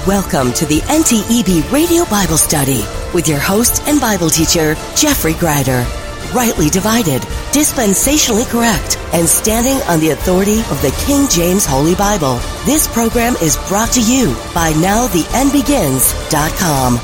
Welcome to the NTEB Radio Bible Study with your host and Bible teacher, Jeffrey Greider. Rightly divided, dispensationally correct, and standing on the authority of the King James Holy Bible. This program is brought to you by NowTheEndBegins.com.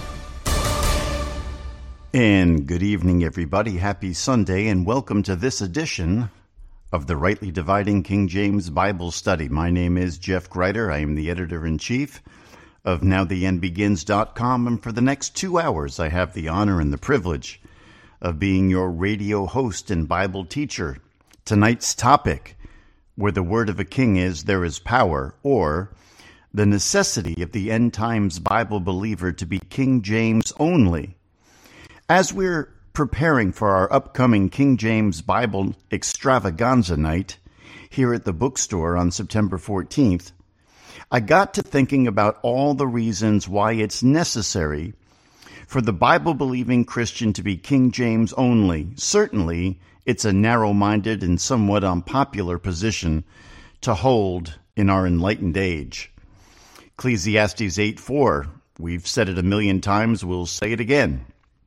And good evening, everybody. Happy Sunday, and welcome to this edition of the Rightly Dividing King James Bible Study. My name is Jeff Greider. I am the editor-in-chief of NowTheEndBegins.com, and for the next 2 hours, I have the honor and the privilege of being your radio host and Bible teacher. Tonight's topic, where the word of a king is, there is power, or the necessity of the end times Bible believer to be King James only. As we're preparing for our upcoming King James Bible Extravaganza night here at the bookstore on September 14th, I got to thinking about all the reasons why it's necessary for the Bible-believing Christian to be King James only. Certainly, it's a narrow-minded and somewhat unpopular position to hold in our enlightened age. Ecclesiastes 8:4, we've said it a million times, we'll say it again.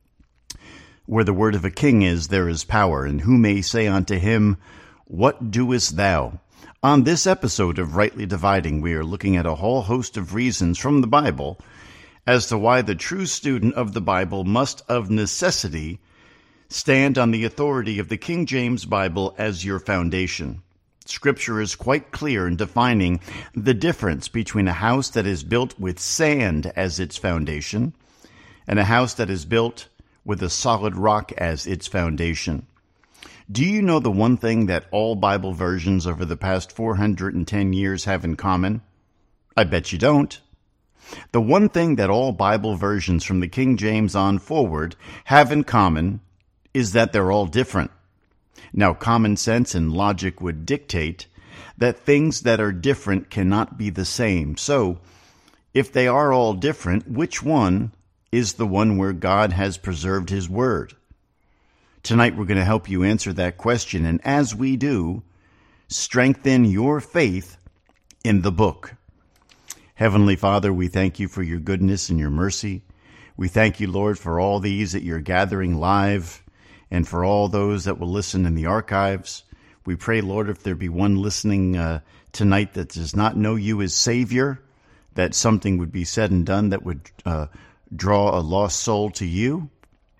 Where the word of a king is, there is power, and who may say unto him, What doest thou? On this episode of Rightly Dividing, we are looking at a whole host of reasons from the Bible as to why the true student of the Bible must of necessity stand on the authority of the King James Bible as your foundation. Scripture is quite clear in defining the difference between a house that is built with sand as its foundation and a house that is built with a solid rock as its foundation. Do you know the one thing that all Bible versions over the past 410 years have in common? I bet you don't. The one thing that all Bible versions from the King James on forward have in common is that they're all different. Now, common sense and logic would dictate that things that are different cannot be the same. So, if they are all different, which one is the one where God has preserved His Word? Tonight we're going to help you answer that question, and as we do, strengthen your faith in the book. Heavenly Father, we thank you for your goodness and your mercy. We thank you, Lord, for all these that you're gathering live and for all those that will listen in the archives. We pray, Lord, if there be one listening tonight that does not know you as Savior, that something would be said and done that would draw a lost soul to you.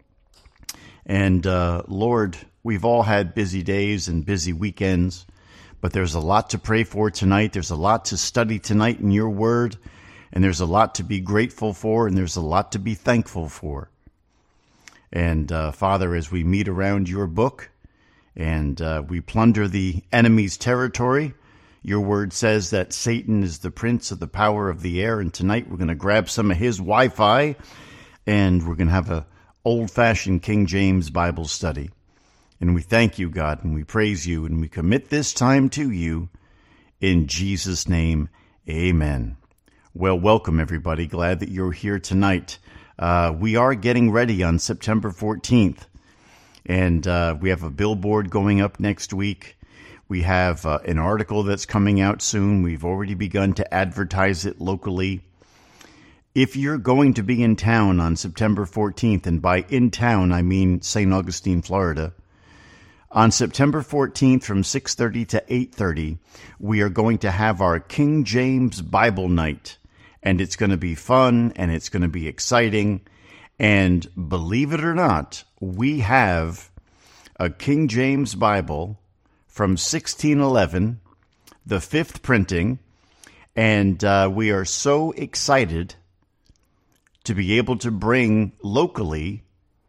And Lord, we've all had busy days and busy weekends, but there's a lot to pray for tonight. There's a lot to study tonight in your word, and there's a lot to be grateful for, and there's a lot to be thankful for. And Father, as we meet around your book and we plunder the enemy's territory, your word says that Satan is the prince of the power of the air, and tonight we're going to grab some of his Wi-Fi, and we're going to have a old-fashioned King James Bible study. And we thank you, God, and we praise you, and we commit this time to you. In Jesus' name, amen. Well, welcome, everybody. Glad that you're here tonight. We are getting ready on September 14th, and we have a billboard going up next week. We have an article that's coming out soon. We've already begun to advertise it locally. If you're going to be in town on September 14th, and by in town, I mean St. Augustine, Florida, on September 14th from 6:30 to 8:30, we are going to have our King James Bible Night, and it's going to be fun, and it's going to be exciting, and believe it or not, we have a King James Bible from 1611, the 5th printing, and we are so excited to be able to bring locally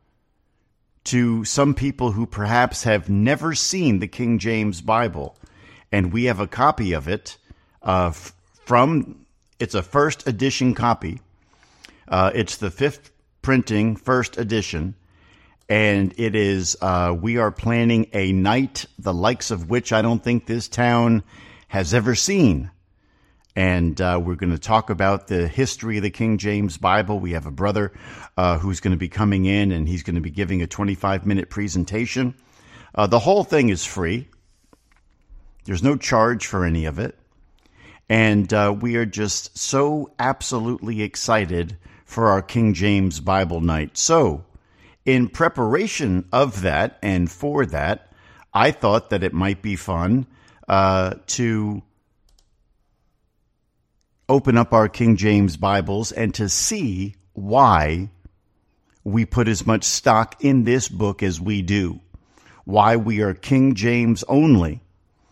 to some people who perhaps have never seen the King James Bible. And we have a copy of it it's a first edition copy. It's the 5th printing, first edition. And it is, we are planning a night, the likes of which I don't think this town has ever seen. And we're going to talk about the history of the King James Bible. We have a brother who's going to be coming in, and he's going to be giving a 25-minute presentation. The whole thing is free. There's no charge for any of it. And we are just so absolutely excited for our King James Bible night. So, in preparation of that and for that, I thought that it might be fun to open up our King James Bibles and to see why we put as much stock in this book as we do, why we are King James only.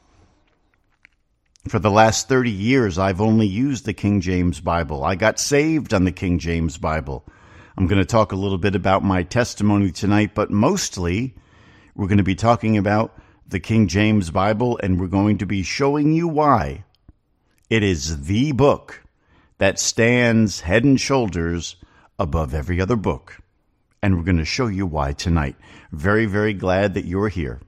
For the last 30 years, I've only used the King James Bible. I got saved on the King James Bible. I'm going to talk a little bit about my testimony tonight, but mostly we're going to be talking about the King James Bible, and we're going to be showing you why it is the book that stands head and shoulders above every other book. And we're going to show you why tonight. Very, very glad that you're here.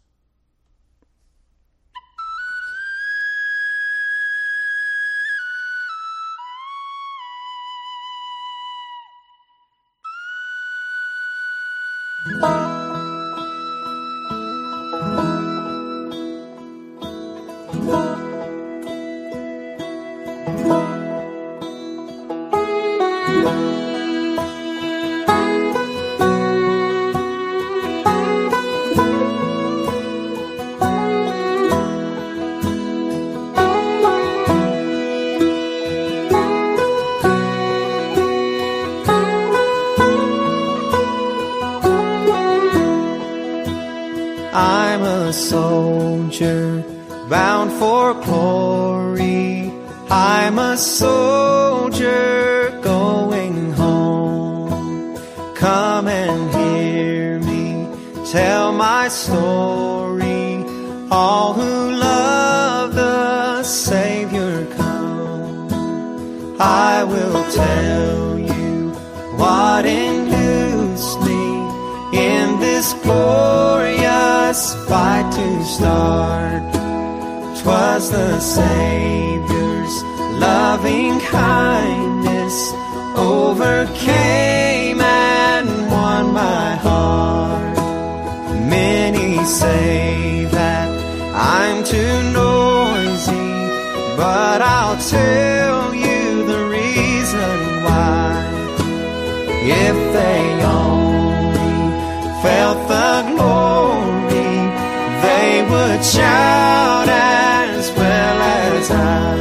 I'm a soldier bound for glory. I'm a soldier going home. Come and hear me tell my story. All who love the Savior come. I will tell you what induced me in this glorious fight to start. 'Twas the Savior's loving kindness overcame and won my heart. Many say that I'm too noisy, but I'll tell you the reason why. If they only felt the glory, they would shout as well as I.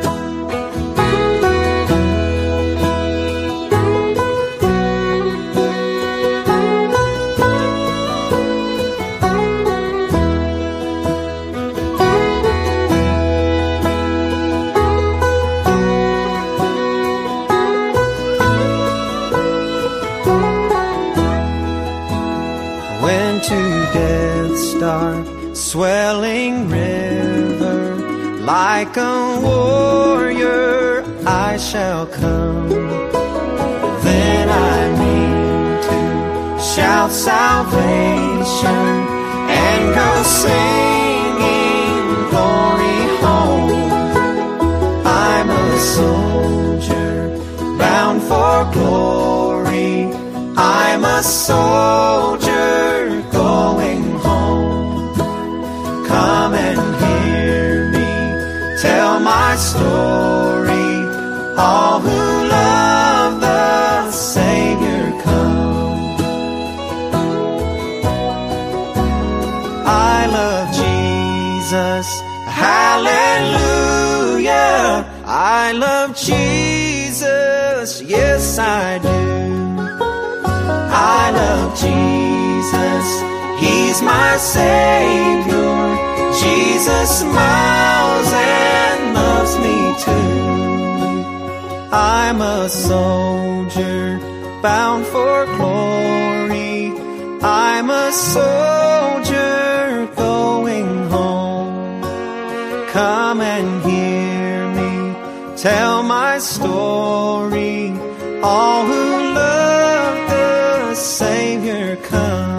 When to death's dark swelling river, like a warrior I shall come. Then I mean to shout salvation and go singing glory home. I'm a soldier bound for glory. I'm a soldier going home. Come and hear me tell my story. All who love the Savior come. I love Jesus, hallelujah. I love Jesus, yes I do. I love Jesus, He's my Savior. Jesus smiles and loves me too. I'm a soldier bound for glory. I'm a soldier going home. Come and hear me tell my story. All who love the Savior come.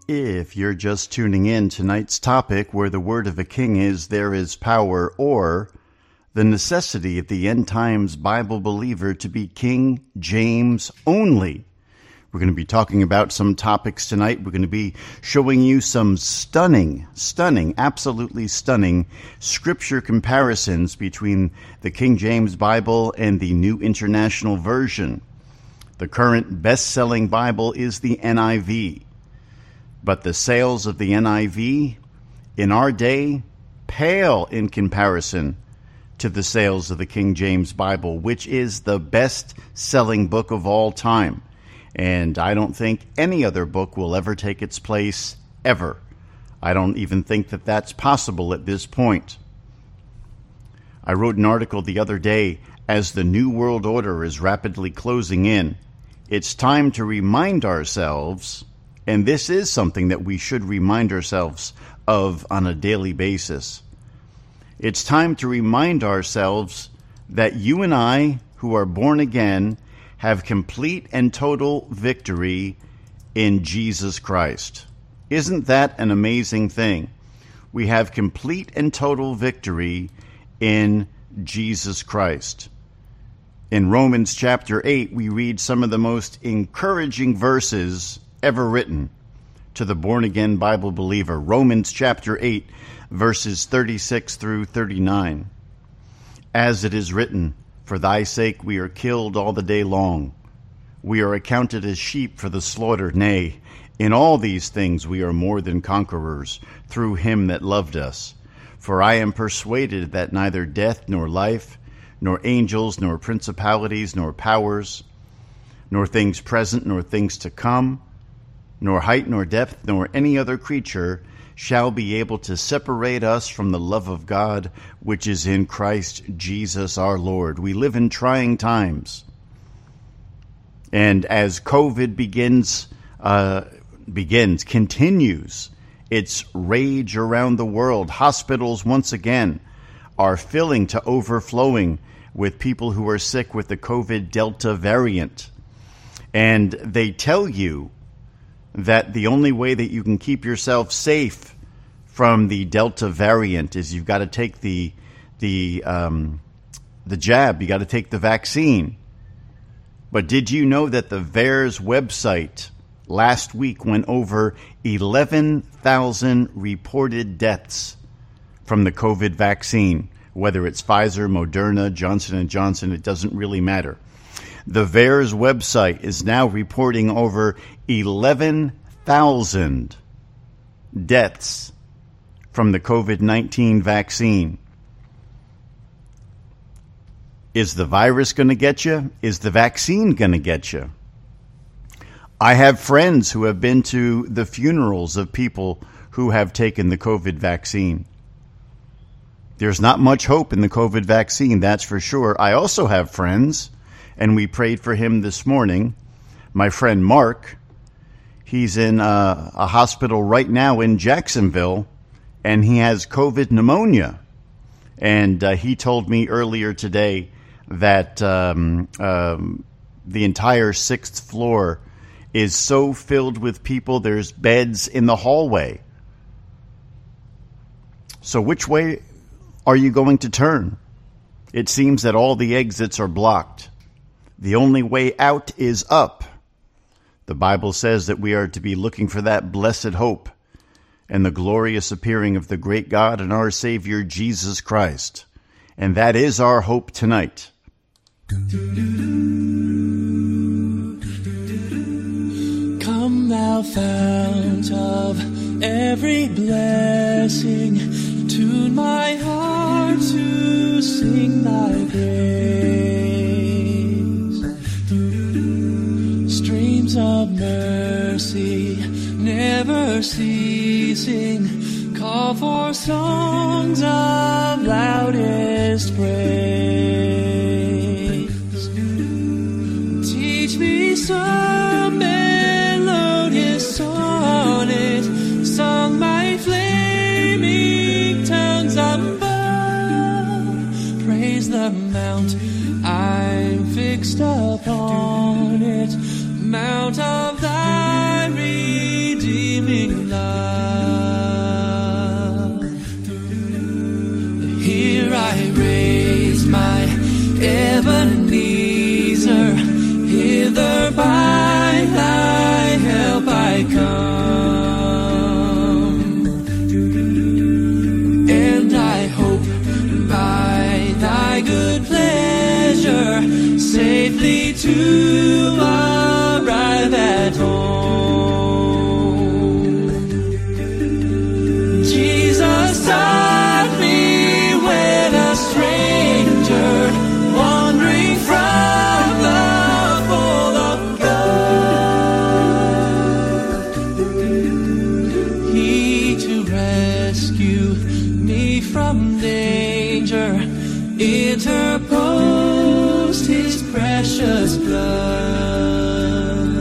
If you're just tuning in, tonight's topic, where the word of a king is, there is power, or the necessity of the end times Bible believer to be King James only. We're going to be talking about some topics tonight. We're going to be showing you some stunning, absolutely stunning scripture comparisons between the King James Bible and the New International Version. The current best-selling Bible is the NIV. But the sales of the NIV in our day pale in comparison to the sales of the King James Bible, which is the best-selling book of all time. And I don't think any other book will ever take its place, ever. I don't even think that that's possible at this point. I wrote an article the other day, as the New World Order is rapidly closing in, it's time to remind ourselves, and this is something that we should remind ourselves of on a daily basis. It's time to remind ourselves that you and I, who are born again, have complete and total victory in Jesus Christ. Isn't that an amazing thing? We have complete and total victory in Jesus Christ. In Romans chapter 8, we read some of the most encouraging verses ever written to the born-again Bible believer. Romans chapter 8, verses 36 through 39. As it is written, "For thy sake we are killed all the day long. We are accounted as sheep for the slaughter. Nay, in all these things we are more than conquerors, through him that loved us. For I am persuaded that neither death nor life, nor angels, nor principalities, nor powers, nor things present, nor things to come, nor height, nor depth, nor any other creature shall be able to separate us from the love of God, which is in Christ Jesus our Lord." We live in trying times. And as COVID continues its rage around the world, hospitals once again are filling to overflowing with people who are sick with the COVID Delta variant. And they tell you that the only way that you can keep yourself safe from the Delta variant is you've got to take the jab. You got to take the vaccine. But did you know that the VAERS website last week went over 11,000 reported deaths from the COVID vaccine? Whether it's Pfizer, Moderna, Johnson & Johnson, it doesn't really matter. The VAERS website is now reporting over 11,000 deaths from the COVID-19 vaccine. Is the virus going to get you? Is the vaccine going to get you? I have friends who have been to the funerals of people who have taken the COVID vaccine. There's not much hope in the COVID vaccine, that's for sure. I also have friends, and we prayed for him this morning. My friend Mark, he's in a hospital right now in Jacksonville, and he has COVID pneumonia. And he told me earlier today that the entire 6th floor is so filled with people, there's beds in the hallway. So which way are you going to turn? It seems that all the exits are blocked. The only way out is up. The Bible says that we are to be looking for that blessed hope and the glorious appearing of the great God and our Savior, Jesus Christ. And that is our hope tonight. Come thou fount of every blessing, tune my heart to sing thy praise. Streams of mercy never ceasing, call for songs of loudest praise. Teach me some melodious sonnet, sung by flaming tongues above. Praise the mount I'm fixed upon it, mount of thy redeeming interposed his precious blood.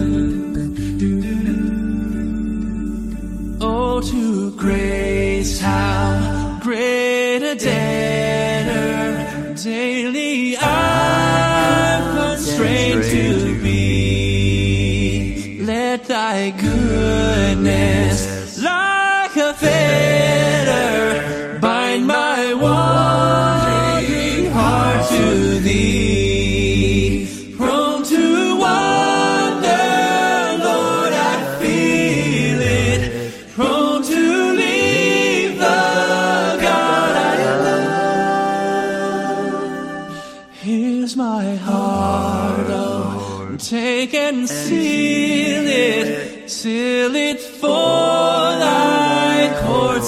Oh, to grace, how great a debtor daily I'm constrained to be. Let thy goodness, like a fetter, bind my wandering heart to thee. Prone to wander, Lord, I feel it. Prone to leave the God I love. Here's my heart, oh, take and seal it for thy courts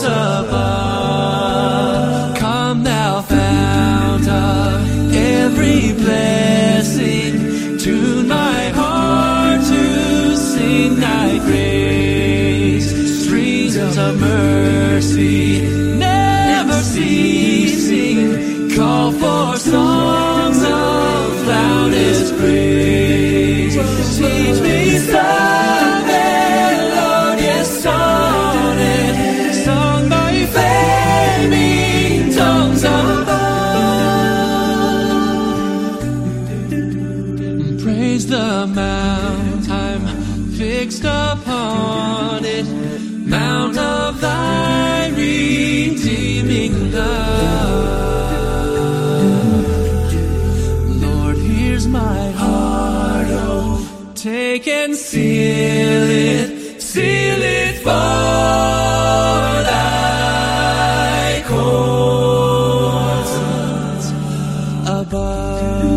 above. Come thou fount of every blessing, tune my heart to sing thy praise. Streams of mercy never ceasing, call for songs of loudest praise. Teach me some melodious sonnet, sung by flaming tongues above. Praise the mount I'm fixed upon it, mount of thy redeeming love. Lord, here's my heart, oh, take and seal it for thy courts above.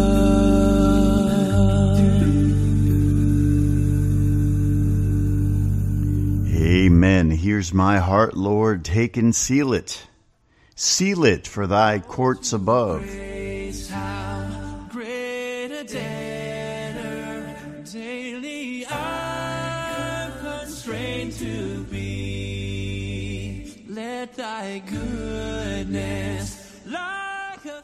Amen. Here's my heart, Lord, take and seal it. Seal it for thy courts above. How great a debtor daily I'm constrained to be. Let thy goodness like a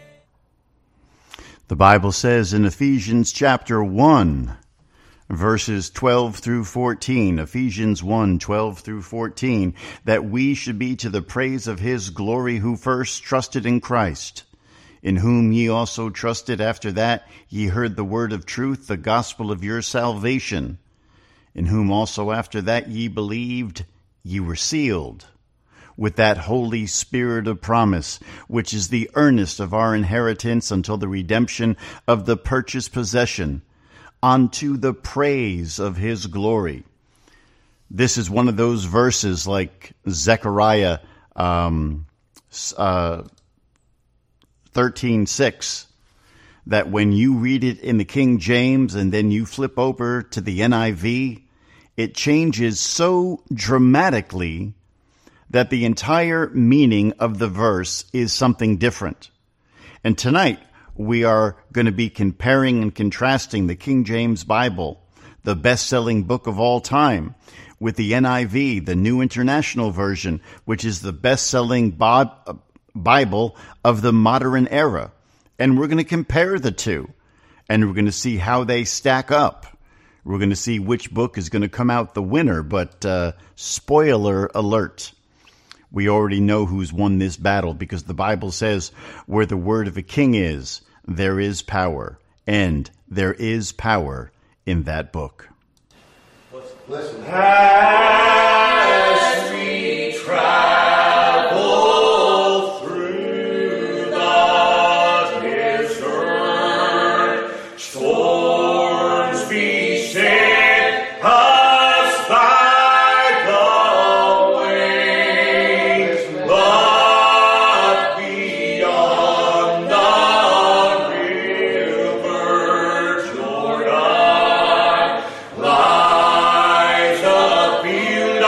The Bible says in Ephesians chapter 1, verses 12 through 14, Ephesians 1, 12 through 14, that we should be to the praise of his glory who first trusted in Christ, in whom ye also trusted after that ye heard the word of truth, the gospel of your salvation, in whom also after that ye believed, ye were sealed with that Holy Spirit of promise, which is the earnest of our inheritance until the redemption of the purchased possession, unto the praise of his glory. This is one of those verses like Zechariah 13:6, that when you read it in the King James and then you flip over to the NIV, it changes so dramatically that the entire meaning of the verse is something different. And tonight, we are going to be comparing and contrasting the King James Bible, the best-selling book of all time, with the NIV, the New International Version, which is the best-selling Bible of the modern era. And we're going to compare the two, and we're going to see how they stack up. We're going to see which book is going to come out the winner, but spoiler alert. We already know who's won this battle because the Bible says where the word of a king is, there is power, and there is power in that book. Listen. As we travel through the desert, storms beset us by the way, but beyond the river Jordan lies a field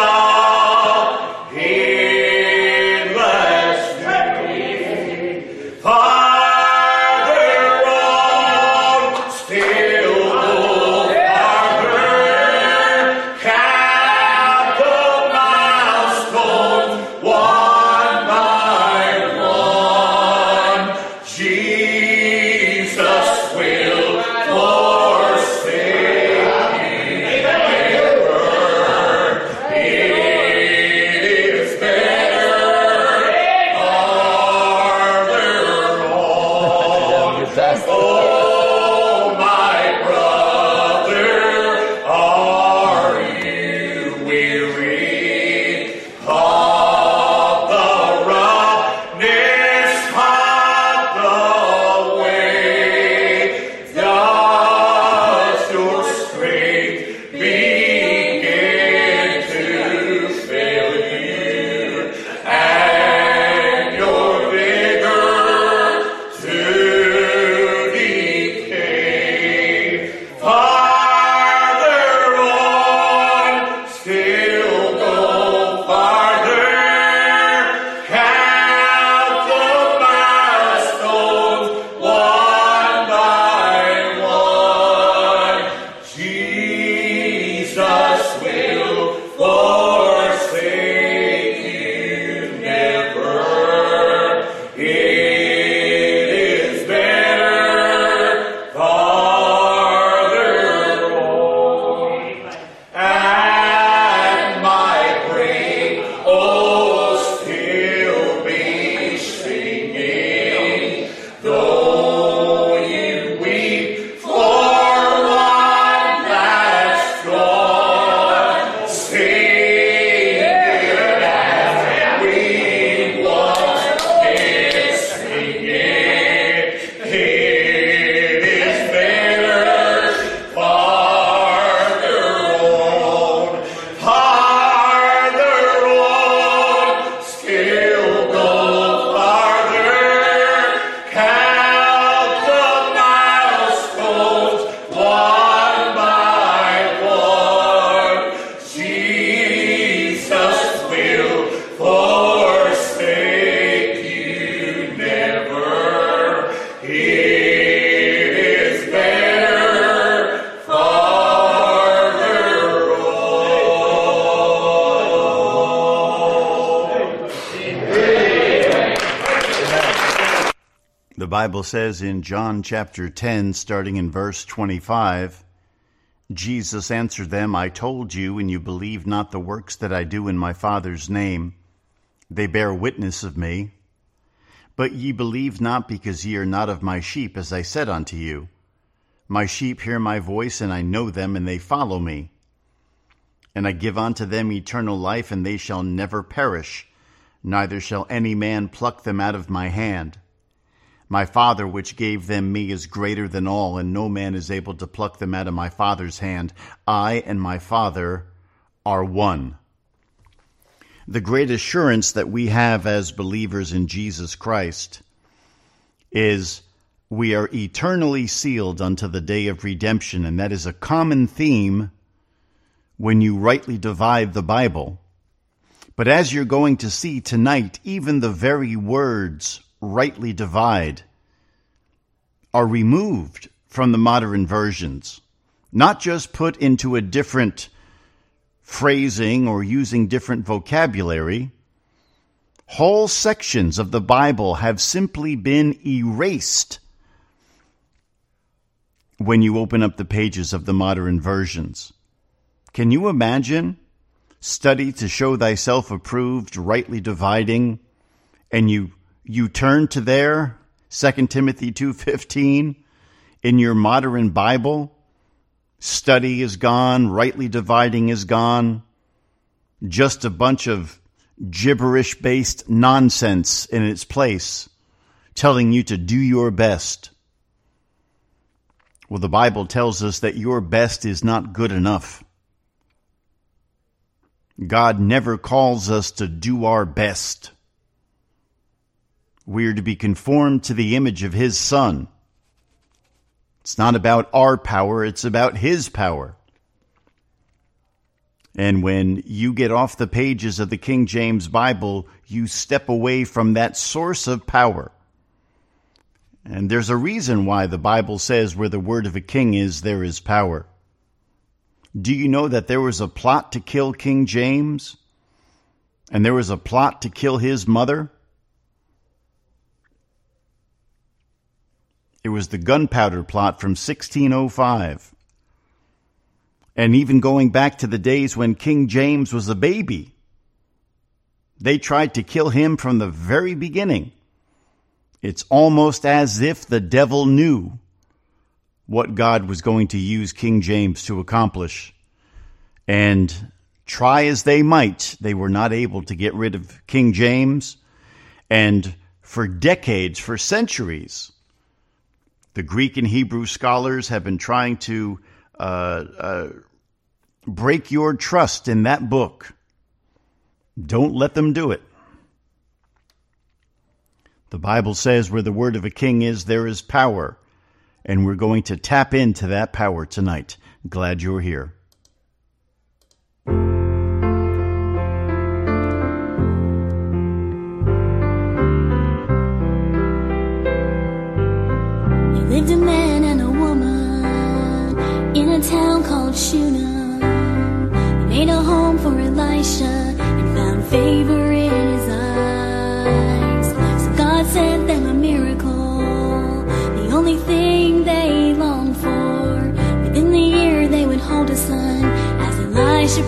weary of the roughness of the way. Does your strength begin to fail you, and your vigor to decay? Farther on, still go farther. Count the milestones one by one. Jesus will forsake you never. It is better farther on. And my brain, oh, still be singing, though you weep for one that's gone, sing it as we once did sing it. It is better farther on, still go farther. Count the milestones one by one. Jesus will forsake you never. It is better farther on. The Bible says in John chapter 10, starting in verse 25, Jesus answered them, I told you, and you believe not the works that I do in my Father's name. They bear witness of me. But ye believe not, because ye are not of my sheep, as I said unto you. My sheep hear my voice, and I know them, and they follow me. And I give unto them eternal life, and they shall never perish, neither shall any man pluck them out of my hand. My Father which gave them me is greater than all, and no man is able to pluck them out of my Father's hand. I and my Father are one. The great assurance that we have as believers in Jesus Christ is we are eternally sealed unto the day of redemption, and that is a common theme when you rightly divide the Bible. But as you're going to see tonight, even the very words rightly divide are removed from the modern versions, not just put into a different phrasing or using different vocabulary. Whole sections of the Bible have simply been erased when you open up the pages of the modern versions. Can you imagine? Study to show thyself approved, rightly dividing, and you turn to there, 2 Timothy 2:15, in your modern Bible. Study is gone, rightly dividing is gone. Just a bunch of gibberish-based nonsense in its place, telling you to do your best. Well, the Bible tells us that your best is not good enough. God never calls us to do our best. We are to be conformed to the image of His Son. It's not about our power, it's about His power. And when you get off the pages of the King James Bible, you step away from that source of power. And there's a reason why the Bible says where the word of a king is, there is power. Do you know that there was a plot to kill King James? And there was a plot to kill his mother? It was the gunpowder plot from 1605. And even going back to the days when King James was a baby, they tried to kill him from the very beginning. It's almost as if the devil knew what God was going to use King James to accomplish, and try as they might, they were not able to get rid of King James. And for decades, for centuries, the Greek and Hebrew scholars have been trying to break your trust in that book. Don't let them do it. The Bible says where the word of a king is, there is power. And we're going to tap into that power tonight. Glad you're here. Lived a man and a woman in a town called Shunem. They made a home for Elisha and found favor in his eyes. So God sent them a miracle, the only thing they longed for. Within the year they would hold a son, as Elisha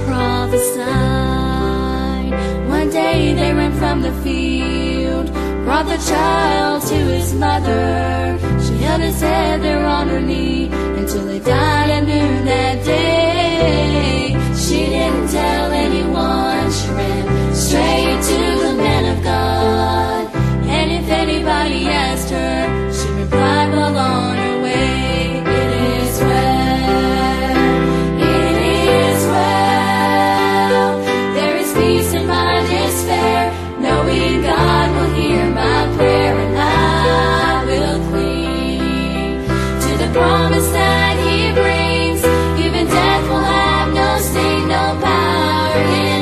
prophesied. One day they ran from the field, brought the child to his mother. She held his head there on her knee until he died at noon that day. She didn't tell anyone. She ran straight to the man of God. And if anybody asked her, she replied, well, on her way. It is well. It is well. There is peace in my despair, knowing God will hear my prayer, and I will cling to the promise that He brings. Even death will have no sting, no power in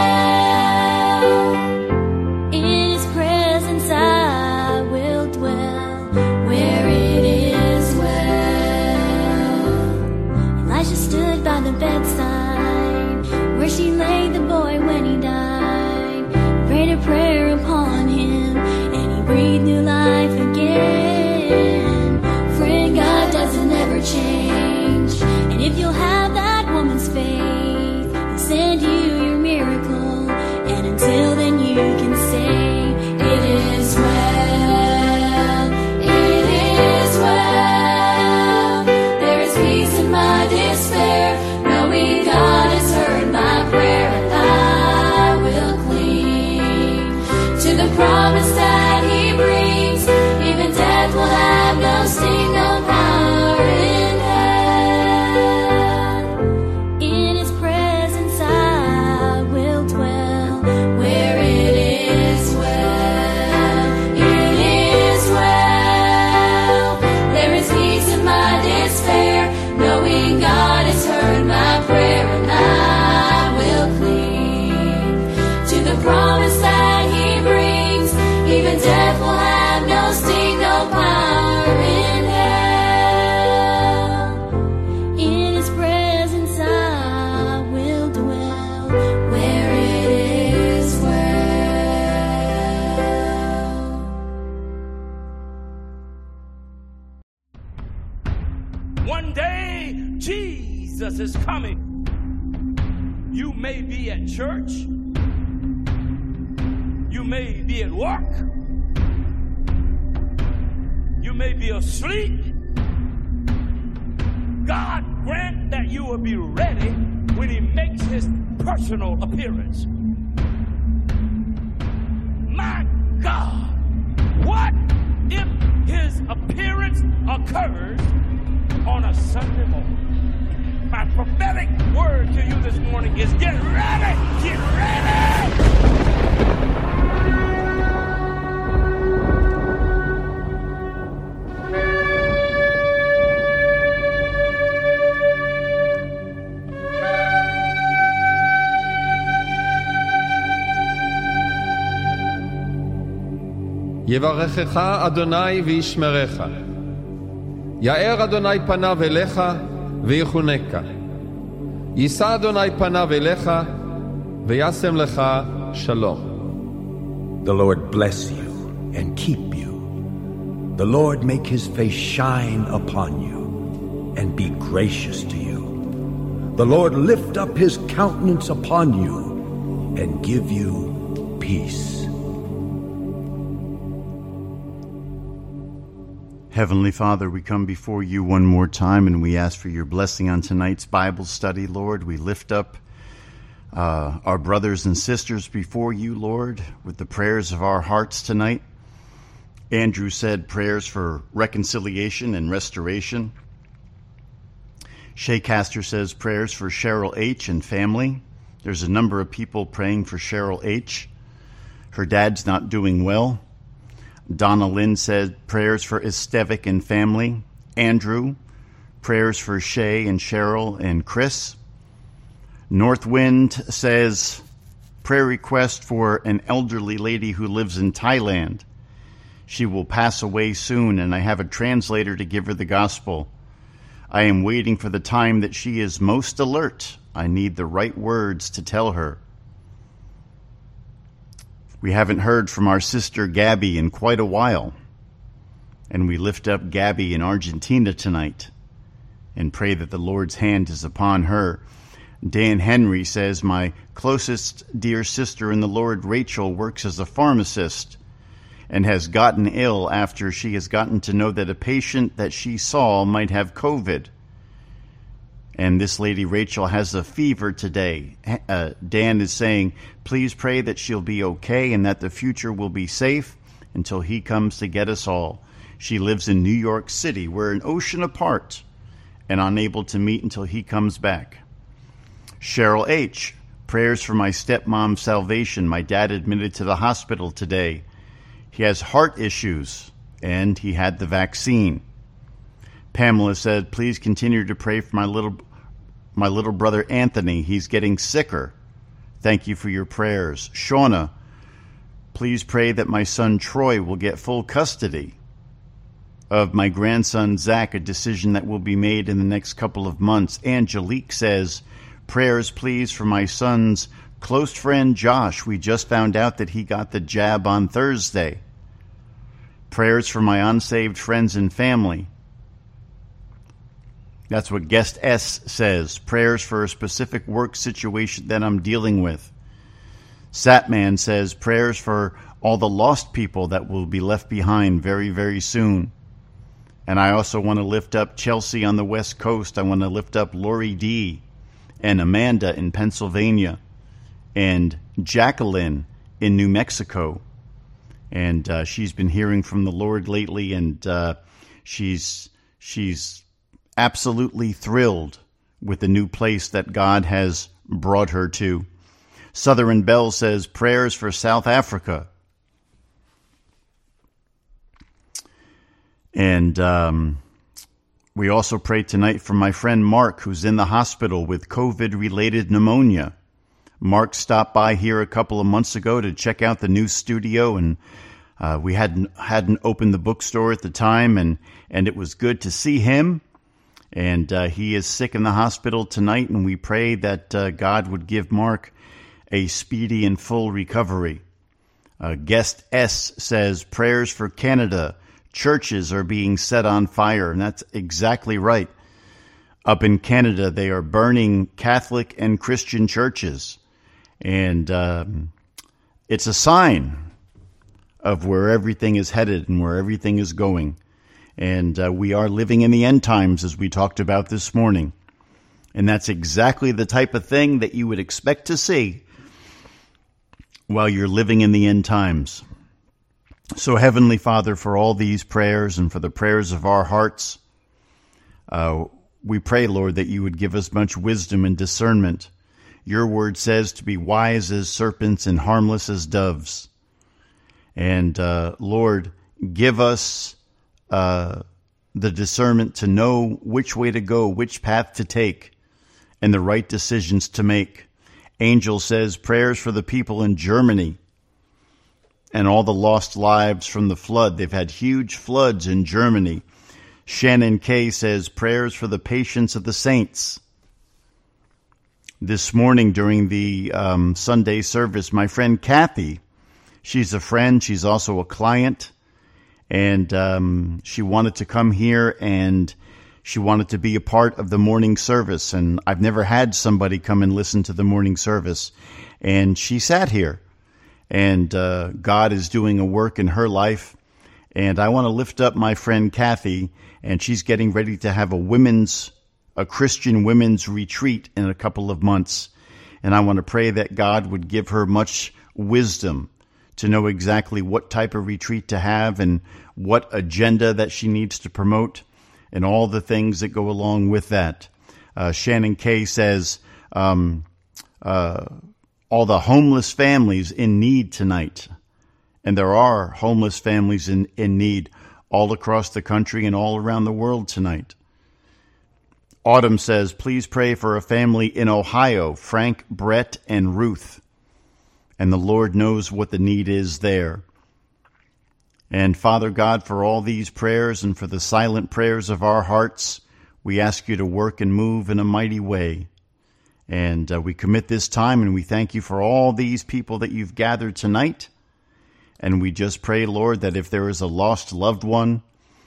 hell. In His presence I will dwell, where it is well. Elisha stood by the bedside, where she laid the boy when he died. Prayed a prayer upon him, and he breathed new life again. Friend, God doesn't ever change, and if you'll have that woman's faith, He'll send you your miracle, and until then you can say, it is well, it is well. There is peace in my despair, knowing God has heard my prayer, and I will cling to the promise that He brings. Even death will have no sting, no power in hell. In His presence I will dwell, where it is well. It is well. There is peace in my despair, knowing God has heard my prayer, and I will cling to the promise that He brings. Even death will have no sting, no power in hell. In His presence I will dwell, where it is well. One day, Jesus is coming. You may be at church. You may be at work. You may be asleep. God grant that you will be ready when He makes His personal appearance. My God, what if His appearance occurs on a Sunday morning? My prophetic word to you this morning is get ready! Get ready! יברכך אדוני וישמרך. יאר אדוני פניו אליך ויחונקה. יישא אדוני פניו אליך וישם לך שלום. The Lord bless you and keep you. The Lord make His face shine upon you and be gracious to you. The Lord lift up His countenance upon you and give you peace. Heavenly Father, we come before you one more time and we ask for your blessing on tonight's Bible study, Lord. We lift up our brothers and sisters before you, Lord, with the prayers of our hearts tonight. Andrew said prayers for reconciliation and restoration. Shay Castor says prayers for Cheryl H. and family. There's a number of people praying for Cheryl H. Her dad's not doing well. Donna Lynn said prayers for Estevic and family. Andrew, prayers for Shay and Cheryl and Chris. Northwind says prayer request for an elderly lady who lives in Thailand. She will pass away soon, and I have a translator to give her the gospel. I am waiting for the time that she is most alert. I need the right words to tell her. We haven't heard from our sister Gabby in quite a while, and we lift up Gabby in Argentina tonight and pray that the Lord's hand is upon her. Dan Henry says, my closest dear sister in the Lord, Rachel, works as a pharmacist and has gotten ill after she has gotten to know that a patient that she saw might have COVID. And this lady, Rachel, has a fever today. Dan is saying, please pray that she'll be okay and that the future will be safe until he comes to get us all. She lives in New York City. We're an ocean apart and unable to meet until he comes back. Cheryl H., prayers for my stepmom's salvation. My dad admitted to the hospital today. He has heart issues, and he had the vaccine. Pamela said, please continue to pray for my little brother Anthony. He's getting sicker. Thank you for your prayers. Shauna, please pray that my son Troy will get full custody of my grandson Zach, a decision that will be made in the next couple of months. Angelique says, prayers, please, for my son's close friend Josh. We just found out that he got the jab on Thursday. Prayers for my unsaved friends and family. That's what Guest S says. Prayers for a specific work situation that I'm dealing with. Satman says prayers for all the lost people that will be left behind very, very soon. And I also want to lift up Chelsea on the West Coast. I want to lift up Lori D. and Amanda in Pennsylvania, and Jacqueline in New Mexico. And she's been hearing from the Lord lately, and she's absolutely thrilled with the new place that God has brought her to. Southern Bell says prayers for South Africa. And we also pray tonight for my friend Mark, who's in the hospital with COVID-related pneumonia. Mark stopped by here a couple of months ago to check out the new studio, and we hadn't opened the bookstore at the time, and it was good to see him. And he is sick in the hospital tonight, and we pray that God would give Mark a speedy and full recovery. Guest S says prayers for Canada. Churches are being set on fire, and that's exactly right. Up in Canada, they are burning Catholic and Christian churches, and it's a sign of where everything is headed and where everything is going. And we are living in the end times, as we talked about this morning. And that's exactly the type of thing that you would expect to see while you're living in the end times. So, Heavenly Father, for all these prayers and for the prayers of our hearts, we pray, Lord, that you would give us much wisdom and discernment. Your word says to be wise as serpents and harmless as doves. And, Lord, give us the discernment to know which way to go, which path to take, and the right decisions to make. Angel says prayers for the people in Germany and all the lost lives from the flood. They've had huge floods in Germany. Shannon Kay says prayers for the patience of the saints. This morning during the Sunday service, my friend Kathy, she's a friend, she's also a client, and she wanted to come here and she wanted to be a part of the morning service. And I've never had somebody come and listen to the morning service. And she sat here. And God is doing a work in her life. And I want to lift up my friend Kathy, and she's getting ready to have a Christian women's retreat in a couple of months. And I want to pray that God would give her much wisdom to know exactly what type of retreat to have and what agenda that she needs to promote and all the things that go along with that. Shannon Kay says, all the homeless families in need tonight. And there are homeless families in need all across the country and all around the world tonight. Autumn says, please pray for a family in Ohio, Frank, Brett, and Ruth. And the Lord knows what the need is there. And Father God, for all these prayers and for the silent prayers of our hearts, we ask you to work and move in a mighty way. And we commit this time and we thank you for all these people that you've gathered tonight. And we just pray, Lord, that if there is a lost loved one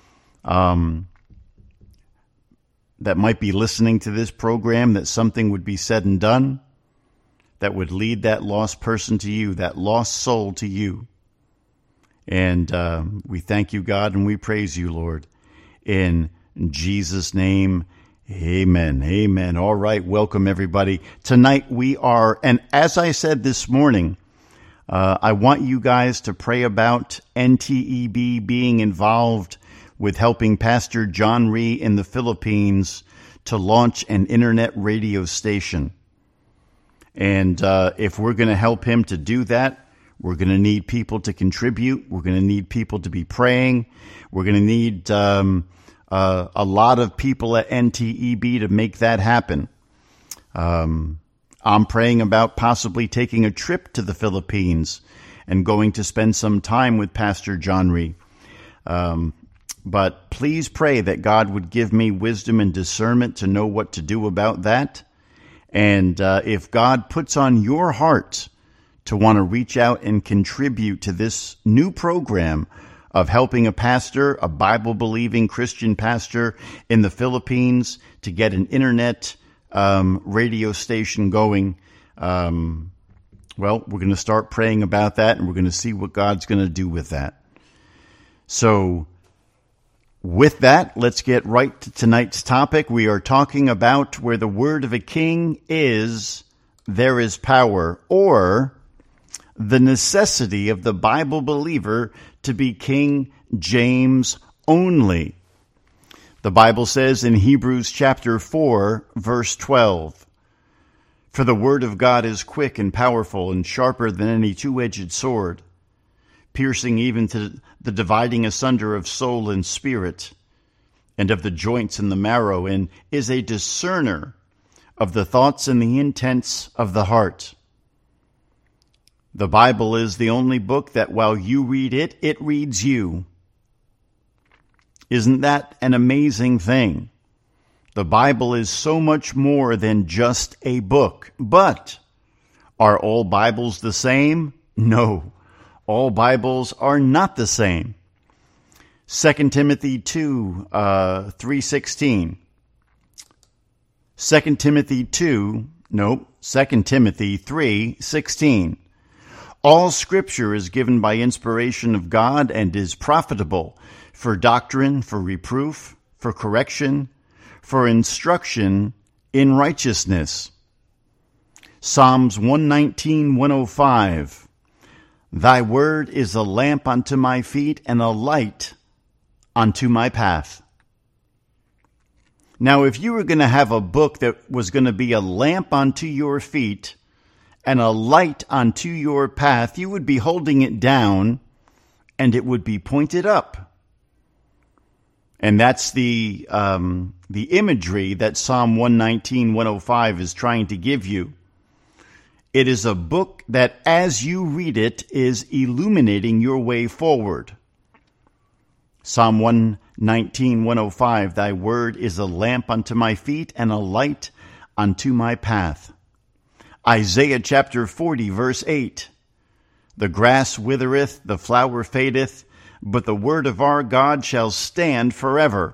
that might be listening to this program, that something would be said and done that would lead that lost person to you, that lost soul to you. And we thank you, God, and we praise you, Lord. In Jesus' name, amen. Amen. All right, welcome, everybody. Tonight we are, and as I said this morning, I want you guys to pray about NTEB being involved with helping Pastor John Rhee in the Philippines to launch an internet radio station. And if we're going to help him to do that, we're going to need people to contribute. We're going to need people to be praying. We're going to need a lot of people at NTEB to make that happen. I'm praying about possibly taking a trip to the Philippines and going to spend some time with Pastor John Rhee. But please pray that God would give me wisdom and discernment to know what to do about that. And if God puts on your heart to want to reach out and contribute to this new program of helping a pastor, a Bible-believing Christian pastor in the Philippines, to get an internet radio station going, well, we're going to start praying about that, and we're going to see what God's going to do with that. So with that, let's get right to tonight's topic. We are talking about where the word of a king is, there is power, or the necessity of the Bible believer to be King James only. The Bible says in Hebrews chapter 4, verse 12, "For the word of God is quick and powerful and sharper than any two-edged sword, piercing even to the dividing asunder of soul and spirit, and of the joints and the marrow, and is a discerner of the thoughts and the intents of the heart." The Bible is the only book that while you read it, it reads you. Isn't that an amazing thing? The Bible is so much more than just a book. But are all Bibles the same? No, all Bibles are not the same. 2 Timothy 2, 3:16. 2 Timothy 3:16. All Scripture is given by inspiration of God and is profitable for doctrine, for reproof, for correction, for instruction in righteousness. Psalms 119, 105. Thy word is a lamp unto my feet and a light unto my path. Now, if you were going to have a book that was going to be a lamp unto your feet and a light unto your path, you would be holding it down and it would be pointed up. And that's the imagery that Psalm 119, 105 is trying to give you. It is a book that as you read it is illuminating your way forward. Psalm 119, 105, thy word is a lamp unto my feet and a light unto my path. Isaiah chapter 40, verse 8, the grass withereth, the flower fadeth, but the word of our God shall stand forever.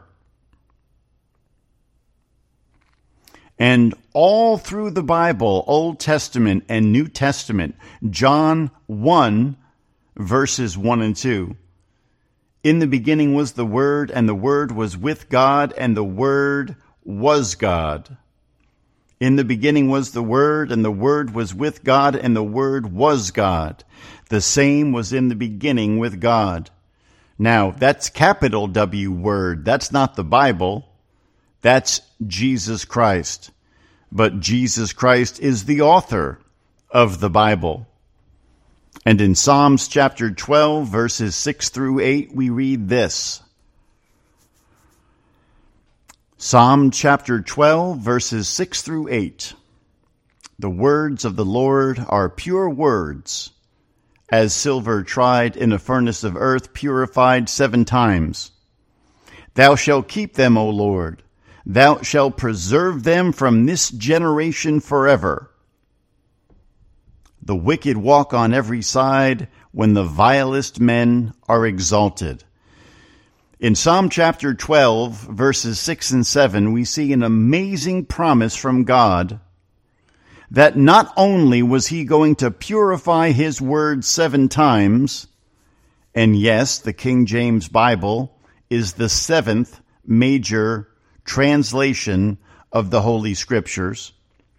And all through the Bible, Old Testament and New Testament, John 1, verses 1 and 2. In the beginning was the Word, and the Word was with God, and the Word was God. In the beginning was the Word, and the Word was with God, and the Word was God. The same was in the beginning with God. Now, that's capital W Word. That's not the Bible. That's Jesus Christ. But Jesus Christ is the author of the Bible. And in Psalms chapter 12, verses 6 through 8, we read this. Psalm chapter 12, verses 6 through 8. The words of the Lord are pure words, as silver tried in a furnace of earth, purified 7 times. Thou shalt keep them, O Lord. Thou shalt preserve them from this generation forever. The wicked walk on every side when the vilest men are exalted. In Psalm chapter 12, verses 6 and 7, we see an amazing promise from God that not only was he going to purify his word 7 times, and yes, the King James Bible is the 7th major translation of the Holy Scriptures.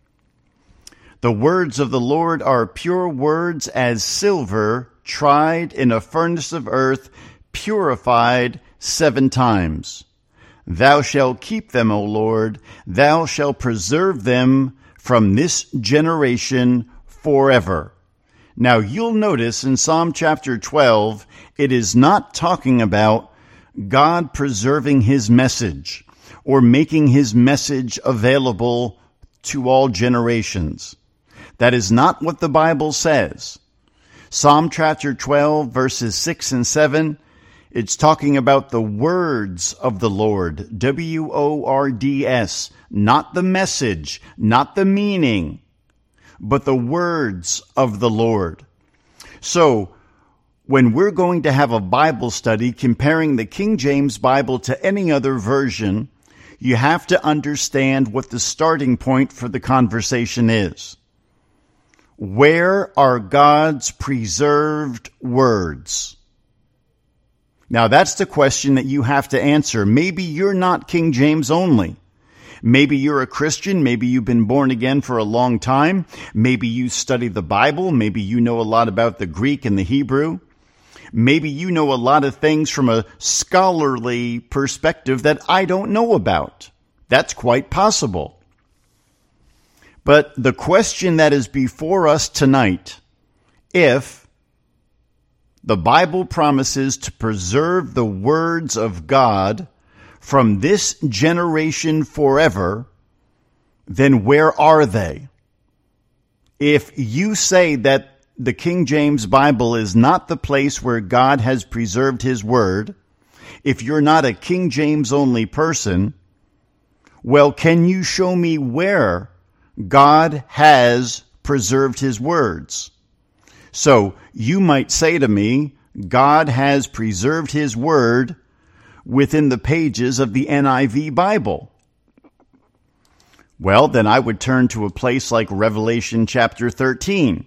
The words of the Lord are pure words as silver tried in a furnace of earth, purified 7 times. Thou shalt keep them, O Lord. Thou shalt preserve them from this generation forever. Now you'll notice in Psalm chapter 12, it is not talking about God preserving his message or making his message available to all generations. That is not what the Bible says. Psalm chapter 12, verses 6 and 7, it's talking about the words of the Lord, W-O-R-D-S, not the message, not the meaning, but the words of the Lord. So, when we're going to have a Bible study comparing the King James Bible to any other version, you have to understand what the starting point for the conversation is. Where are God's preserved words? Now, that's the question that you have to answer. Maybe you're not King James only. Maybe you're a Christian. Maybe you've been born again for a long time. Maybe you study the Bible. Maybe you know a lot about the Greek and the Hebrew. Maybe you know a lot of things from a scholarly perspective that I don't know about. That's quite possible. But the question that is before us tonight, if the Bible promises to preserve the words of God from this generation forever, then where are they? If you say that the King James Bible is not the place where God has preserved his word, if you're not a King James only person, well, can you show me where God has preserved his words? So you might say to me, God has preserved his word within the pages of the NIV Bible. Well, then I would turn to a place like Revelation chapter 13.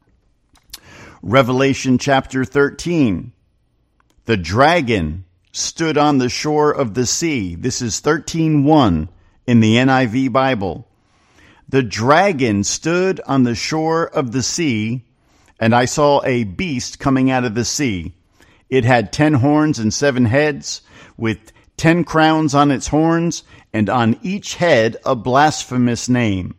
Revelation chapter 13. The dragon stood on the shore of the sea. This is 13:1 in the NIV Bible. The dragon stood on the shore of the sea, and I saw a beast coming out of the sea. It had 10 horns and 7 heads, with 10 crowns on its horns, and on each head a blasphemous name.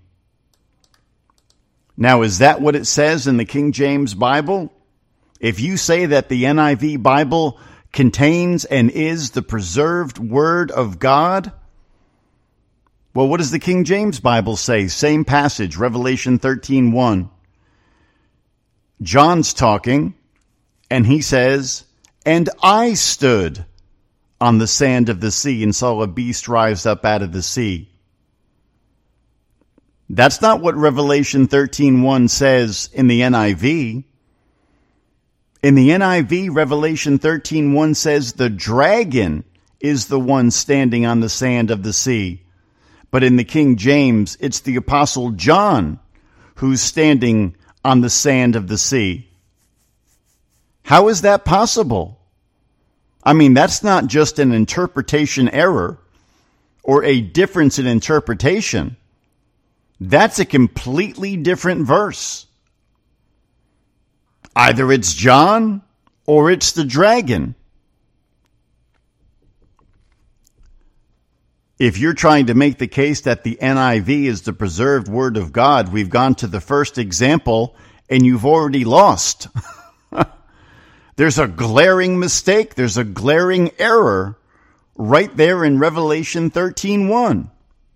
Now, is that what it says in the King James Bible? If you say that the NIV Bible contains and is the preserved Word of God, well, what does the King James Bible say? Same passage, Revelation 13:1. John's talking, and he says, "And I stood on the sand of the sea and saw a beast rise up out of the sea." That's not what Revelation 13:1 says in the NIV. In the NIV, Revelation 13:1 says the dragon is the one standing on the sand of the sea. But in the King James, it's the Apostle John who's standing on the sand of the sea. How is that possible? I mean, that's not just an interpretation error or a difference in interpretation. That's a completely different verse. Either it's John or it's the dragon. If you're trying to make the case that the NIV is the preserved word of God, we've gone to the first example and you've already lost. There's a glaring mistake. There's a glaring error right there in Revelation 13:1.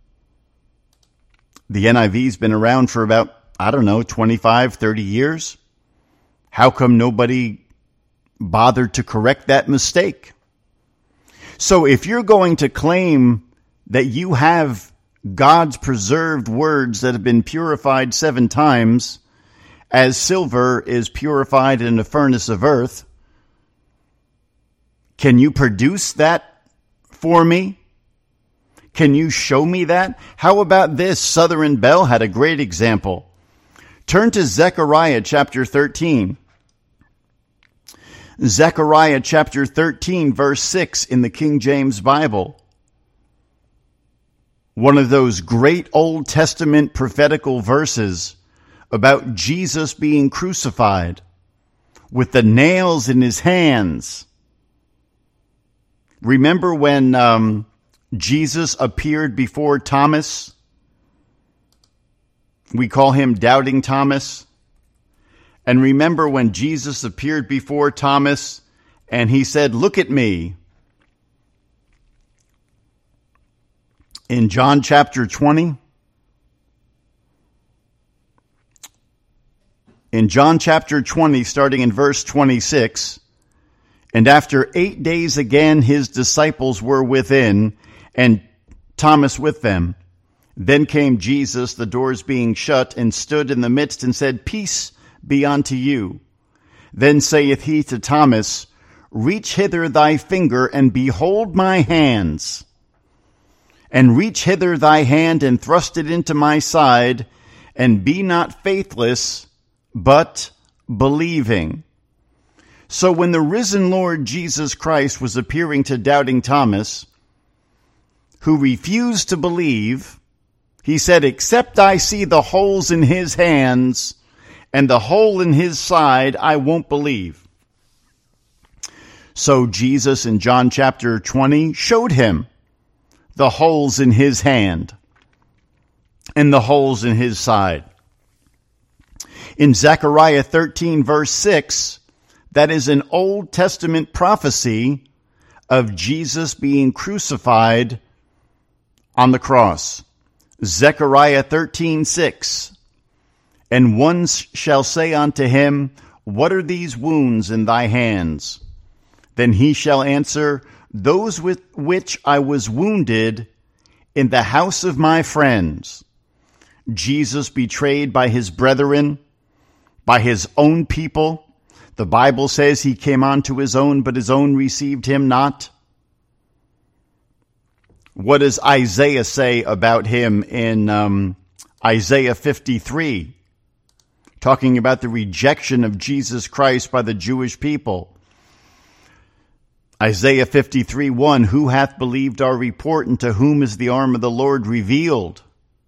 The NIV's been around for about, 25, 30 years. How come nobody bothered to correct that mistake? So if you're going to claim that you have God's preserved words that have been purified 7 times, as silver is purified in a furnace of earth, can you produce that for me? Can you show me that? How about this? Southern Bell had a great example. Turn to Zechariah chapter 13. Zechariah chapter 13, verse 6 in the King James Bible. One of those great Old Testament prophetical verses about Jesus being crucified with the nails in his hands. Remember when Jesus appeared before Thomas? We call him Doubting Thomas. And remember when Jesus appeared before Thomas and he said, "Look at me." In John chapter 20, starting in verse 26, and after 8 days again his disciples were within, and Thomas with them. Then came Jesus, the doors being shut, and stood in the midst, and said, "Peace be unto you." Then saith he to Thomas, "Reach hither thy finger, and behold my hands. And reach hither thy hand, and thrust it into my side, and be not faithless, but believing." So when the risen Lord Jesus Christ was appearing to Doubting Thomas, who refused to believe, he said, "Except I see the holes in his hands and the hole in his side, I won't believe." So Jesus in John chapter 20 showed him the holes in his hand and the holes in his side. In Zechariah 13 verse 6, that is an Old Testament prophecy of Jesus being crucified on the cross. Zechariah 13:6. And one shall say unto him, "What are these wounds in thy hands?" Then he shall answer, "Those with which I was wounded in the house of my friends." Jesus betrayed by his brethren, by his own people. The Bible says he came unto his own, but his own received him not. What does Isaiah say about him in Isaiah 53? Talking about the rejection of Jesus Christ by the Jewish people. Isaiah 53:1, "Who hath believed our report, and to whom is the arm of the Lord revealed?"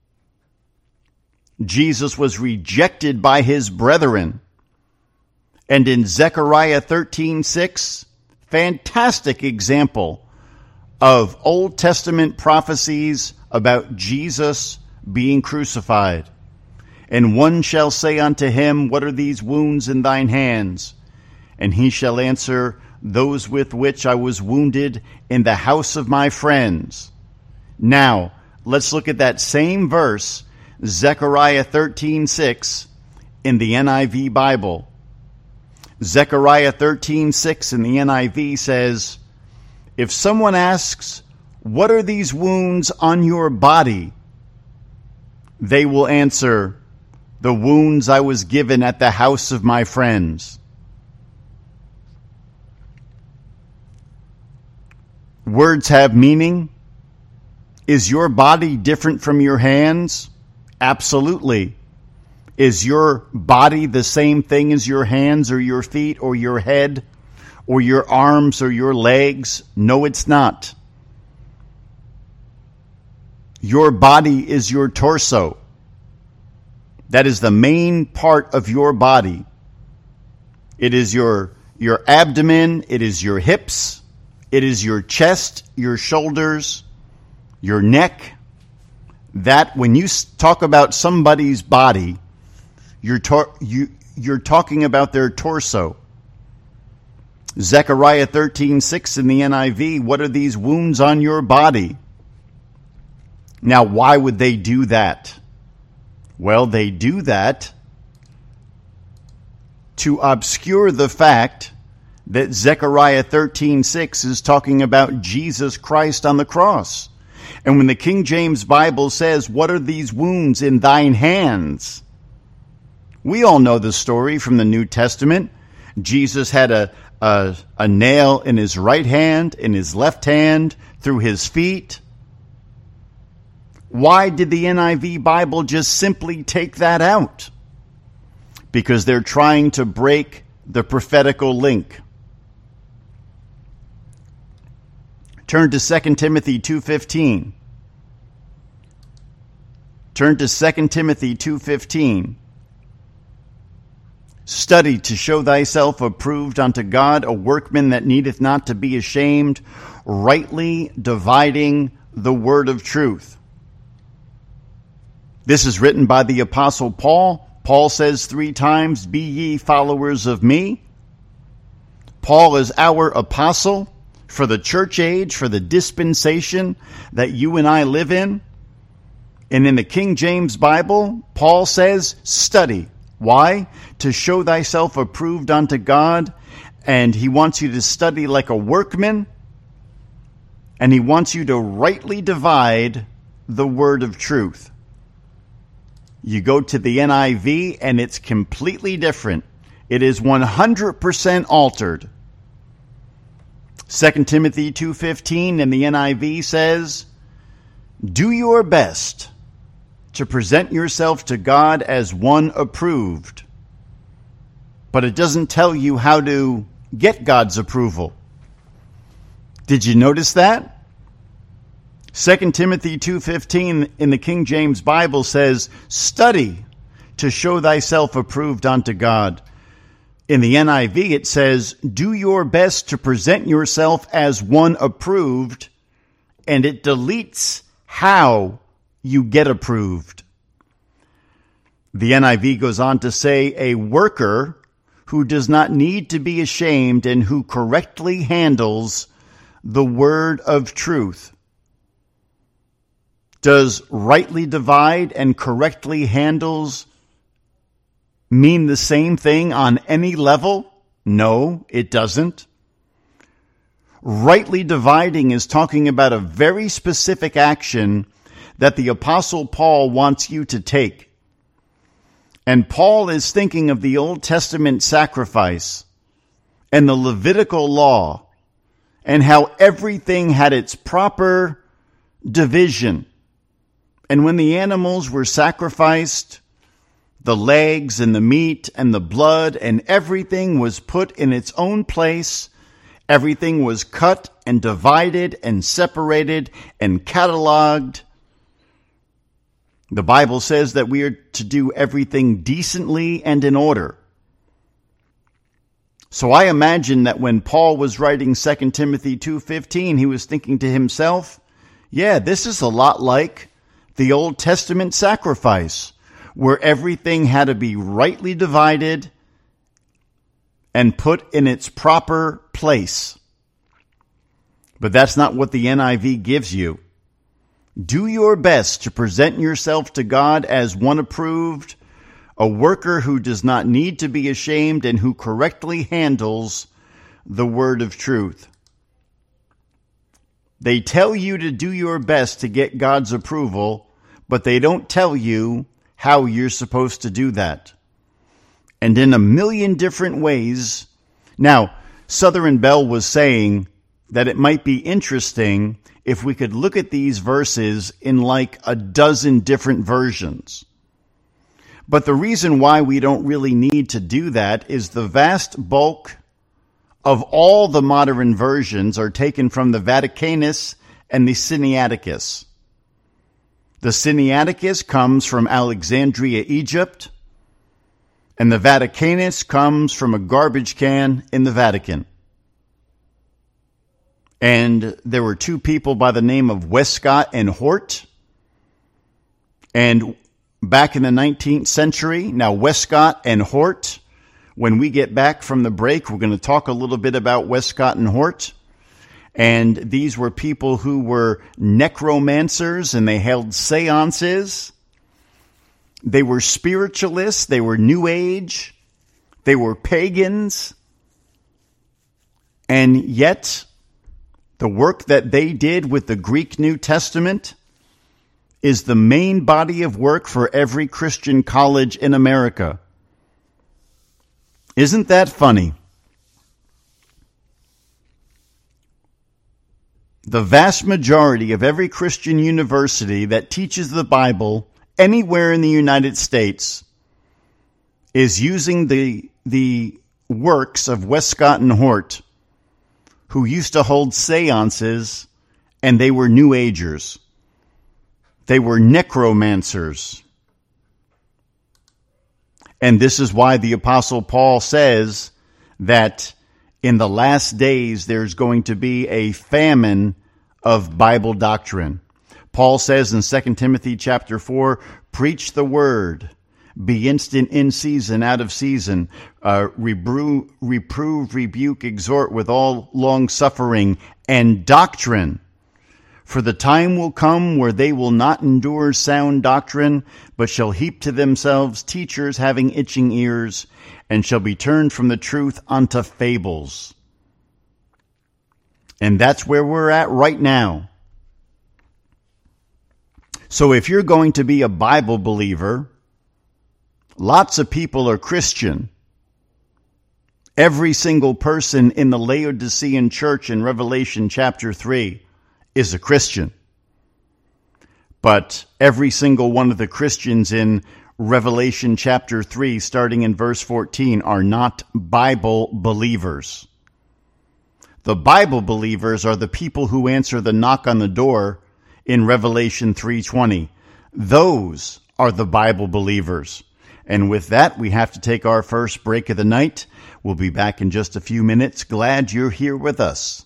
Jesus was rejected by his brethren. And in Zechariah 13:6, fantastic example of Old Testament prophecies about Jesus being crucified. And one shall say unto him, "What are these wounds in thine hands?" And he shall answer, "Those with which I was wounded in the house of my friends." Now, let's look at that same verse, Zechariah 13:6, in the NIV Bible. Zechariah 13:6 in the NIV says, "If someone asks, 'What are these wounds on your body?' they will answer, 'The wounds I was given at the house of my friends.'" Words have meaning. Is your body different from your hands? Absolutely. Is your body the same thing as your hands or your feet or your head or your arms or your legs? No, it's not. Your body is your torso. That is the main part of your body. It is your abdomen, it is your hips, it is your chest, your shoulders, your neck. That when you talk about somebody's body, you're talking about their torso. Zechariah 13:6 in the NIV, what are these wounds on your body? Now, why would they do that? Well, they do that to obscure the fact that Zechariah 13:6 is talking about Jesus Christ on the cross. And when the King James Bible says, what are these wounds in thine hands? We all know the story from the New Testament. Jesus had a nail in his right hand, in his left hand, through his feet. Why did the NIV Bible just simply take that out? Because they're trying to break the prophetical link. Turn to 2 Timothy 2:15. Turn to 2 Timothy 2:15. Study to show thyself approved unto God, a workman that needeth not to be ashamed, rightly dividing the word of truth. This is written by the Apostle Paul. Paul says 3 times, be ye followers of me. Paul is our apostle for the church age, for the dispensation that you and I live in. And in the King James Bible, Paul says, study. Why? To show thyself approved unto God. And he wants you to study like a workman. And he wants you to rightly divide the word of truth. You go to the NIV and it's completely different. It is 100% altered. 2 Timothy 2:15 in the NIV says, do your best to present yourself to God as one approved. But it doesn't tell you how to get God's approval. Did you notice that? 2 Timothy 2:15 in the King James Bible says, study to show thyself approved unto God. In the NIV it says, do your best to present yourself as one approved, and it deletes how you get approved. The NIV goes on to say, a worker who does not need to be ashamed and who correctly handles the word of truth. Does rightly divide and correctly handles mean the same thing on any level? No, it doesn't. Rightly dividing is talking about a very specific action that the Apostle Paul wants you to take. And Paul is thinking of the Old Testament sacrifice and the Levitical law and how everything had its proper division. And when the animals were sacrificed, the legs and the meat and the blood and everything was put in its own place. Everything was cut and divided and separated and cataloged. The Bible says that we are to do everything decently and in order. So I imagine that when Paul was writing 2 Timothy 2:15, he was thinking to himself, yeah, this is a lot like the Old Testament sacrifice, where everything had to be rightly divided and put in its proper place. But that's not what the NIV gives you. Do your best to present yourself to God as one approved, a worker who does not need to be ashamed and who correctly handles the word of truth. They tell you to do your best to get God's approval, but they don't tell you how you're supposed to do that. And in a million different ways. Now, Southern Bell was saying that it might be interesting if we could look at these verses in like a dozen different versions. But the reason why we don't really need to do that is the vast bulk of all the modern versions are taken from the Vaticanus and the Sinaiticus. The Sinaiticus comes from Alexandria, Egypt. And the Vaticanus comes from a garbage can in the Vatican. And there were two people by the name of Westcott and Hort. And back in the 19th century, now Westcott and Hort, when we get back from the break, we're going to talk a little bit about Westcott and Hort. And these were people who were necromancers, and they held seances. They were spiritualists. They were New Age. They were pagans. And yet, the work that they did with the Greek New Testament is the main body of work for every Christian college in America. Isn't that funny? The vast majority of every Christian university that teaches the Bible anywhere in the United States is using the works of Westcott and Hort, who used to hold seances, and they were New Agers. They were necromancers. And this is why the Apostle Paul says that in the last days there's going to be a famine of Bible doctrine. Paul says in 2 Timothy chapter 4, preach the word, be instant in season, out of season, reprove, rebuke, exhort with all long suffering and doctrine. For the time will come where they will not endure sound doctrine, but shall heap to themselves teachers having itching ears, and shall be turned from the truth unto fables. And that's where we're at right now. So if you're going to be a Bible believer, lots of people are Christian. Every single person in the Laodicean church in Revelation chapter 3 is a Christian. But every single one of the Christians in Revelation chapter 3, starting in verse 14, are not Bible believers. The Bible believers are the people who answer the knock on the door in Revelation 3:20. Those are the Bible believers. And with that, we have to take our first break of the night. We'll be back in just a few minutes. Glad you're here with us.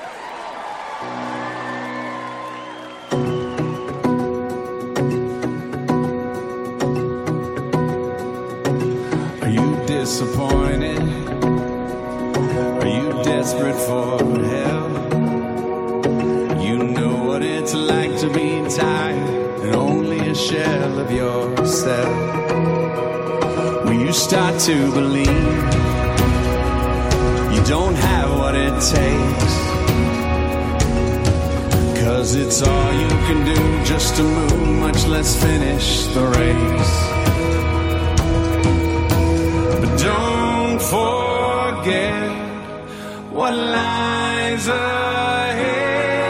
Are you disappointed? Are you desperate for help? You know what it's like to be tired and only a shell of yourself. When you start to believe you don't have what it takes, 'cause it's all you can do just to move, much less finish the race. But don't forget what lies ahead.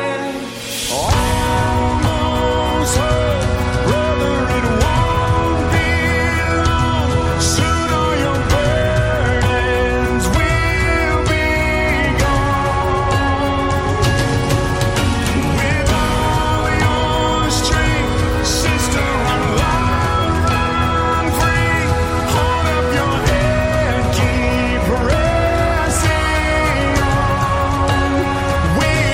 Almost home, brother, it won't be long. Soon all your burdens will be gone. With all your strength, sister, run wild, run free. Hold up your head, keep pressing on. With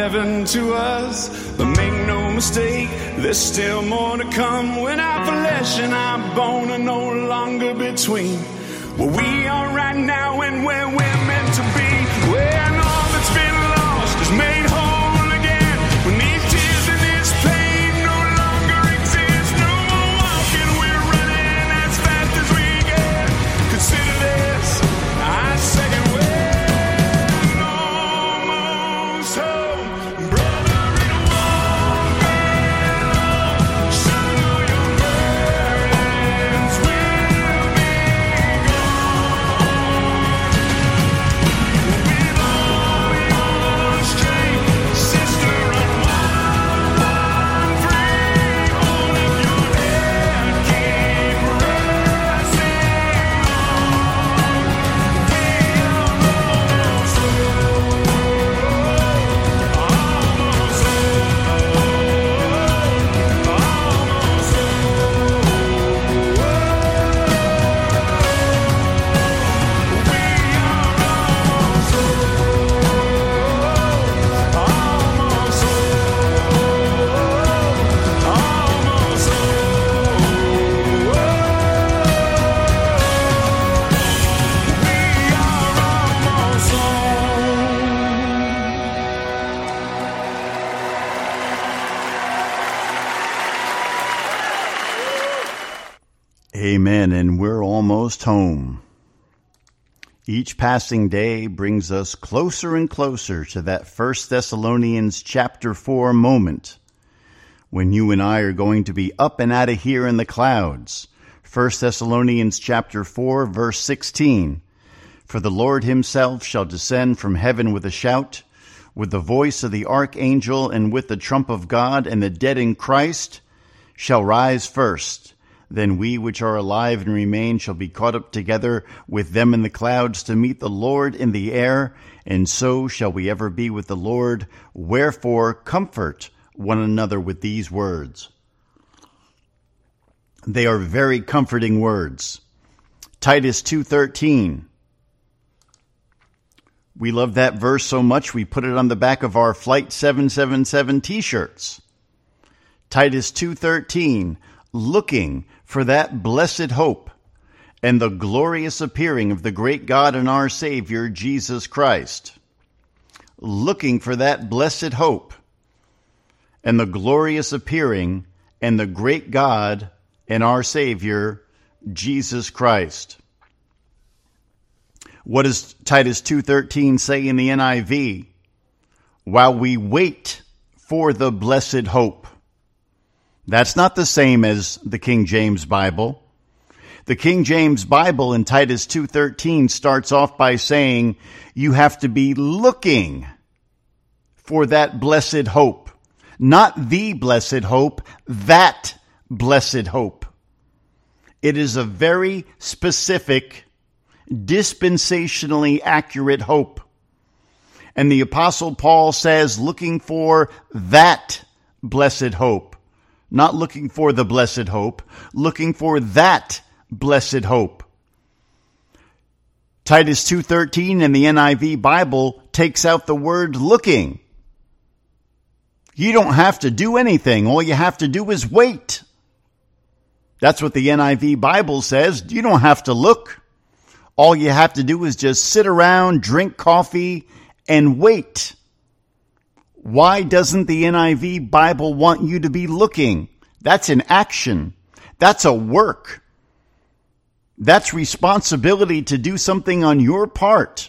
heaven to us. But make no mistake, there's still more to come when our flesh and our bone are no longer between where we are right now and where we're meant to be. When all that's been lost is made whole again. When these tears and this pain no longer exist. No more walking, we're running as fast as we can. Consider this our second wind. Almost home, brother, it won't be long. Soon all your burdens will be gone. With all your strength, sister, unwind free. Hold up your head, keep pressing on. We are almost Amen, and we're almost home. Each passing day brings us closer and closer to that 1 Thessalonians chapter 4 moment when you and I are going to be up and out of here in the clouds. 1 Thessalonians chapter 4, verse 16. For the Lord himself shall descend from heaven with a shout, with the voice of the archangel, and with the trump of God, and the dead in Christ shall rise first. Then we which are alive and remain shall be caught up together with them in the clouds to meet the Lord in the air, and so shall we ever be with the Lord. Wherefore comfort one another with these words. They are very comforting words. Titus 2:13. We love that verse so much we put it on the back of our Flight 777 t-shirts. Titus 2:13. Looking for that blessed hope and the glorious appearing of the great God and our Savior, Jesus Christ. Looking for that blessed hope and the glorious appearing and the great God and our Savior, Jesus Christ. What does Titus 2:13 say in the NIV? While we wait for the blessed hope. That's not the same as the King James Bible. The King James Bible in Titus 2:13 starts off by saying you have to be looking for that blessed hope. Not the blessed hope, that blessed hope. It is a very specific, dispensationally accurate hope. And the Apostle Paul says looking for that blessed hope. Not looking for the blessed hope, looking for that blessed hope. Titus 2:13 in the NIV Bible takes out the word looking. You don't have to do anything. All you have to do is wait. That's what the NIV Bible says. You don't have to look. All you have to do is just sit around, drink coffee, and wait. Why doesn't the NIV Bible want you to be looking? That's an action. That's a work. That's responsibility to do something on your part.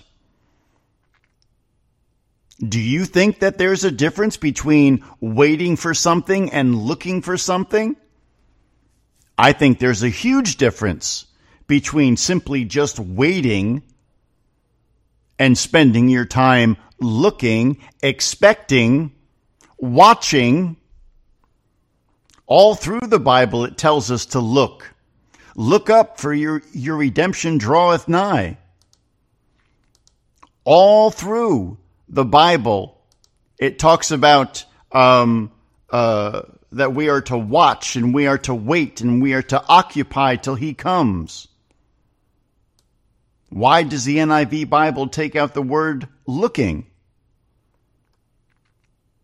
Do you think that there's a difference between waiting for something and looking for something? I think there's a huge difference between simply just waiting and spending your time looking, expecting, watching. All through the Bible it tells us to look. Look up, for your redemption draweth nigh. All through the Bible it talks about that we are to watch and we are to wait and we are to occupy till he comes. Why does the NIV Bible take out the word looking?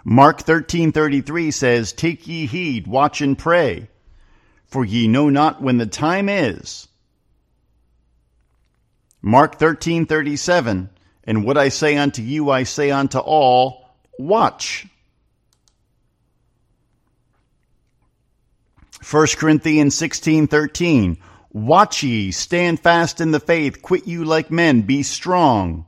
Mark 13:33 says, "Take ye heed, watch and pray, for ye know not when the time is." Mark 13:37, "And what I say unto you, I say unto all, watch." 1 Corinthians 16:13, "Watch ye, stand fast in the faith, quit you like men, be strong."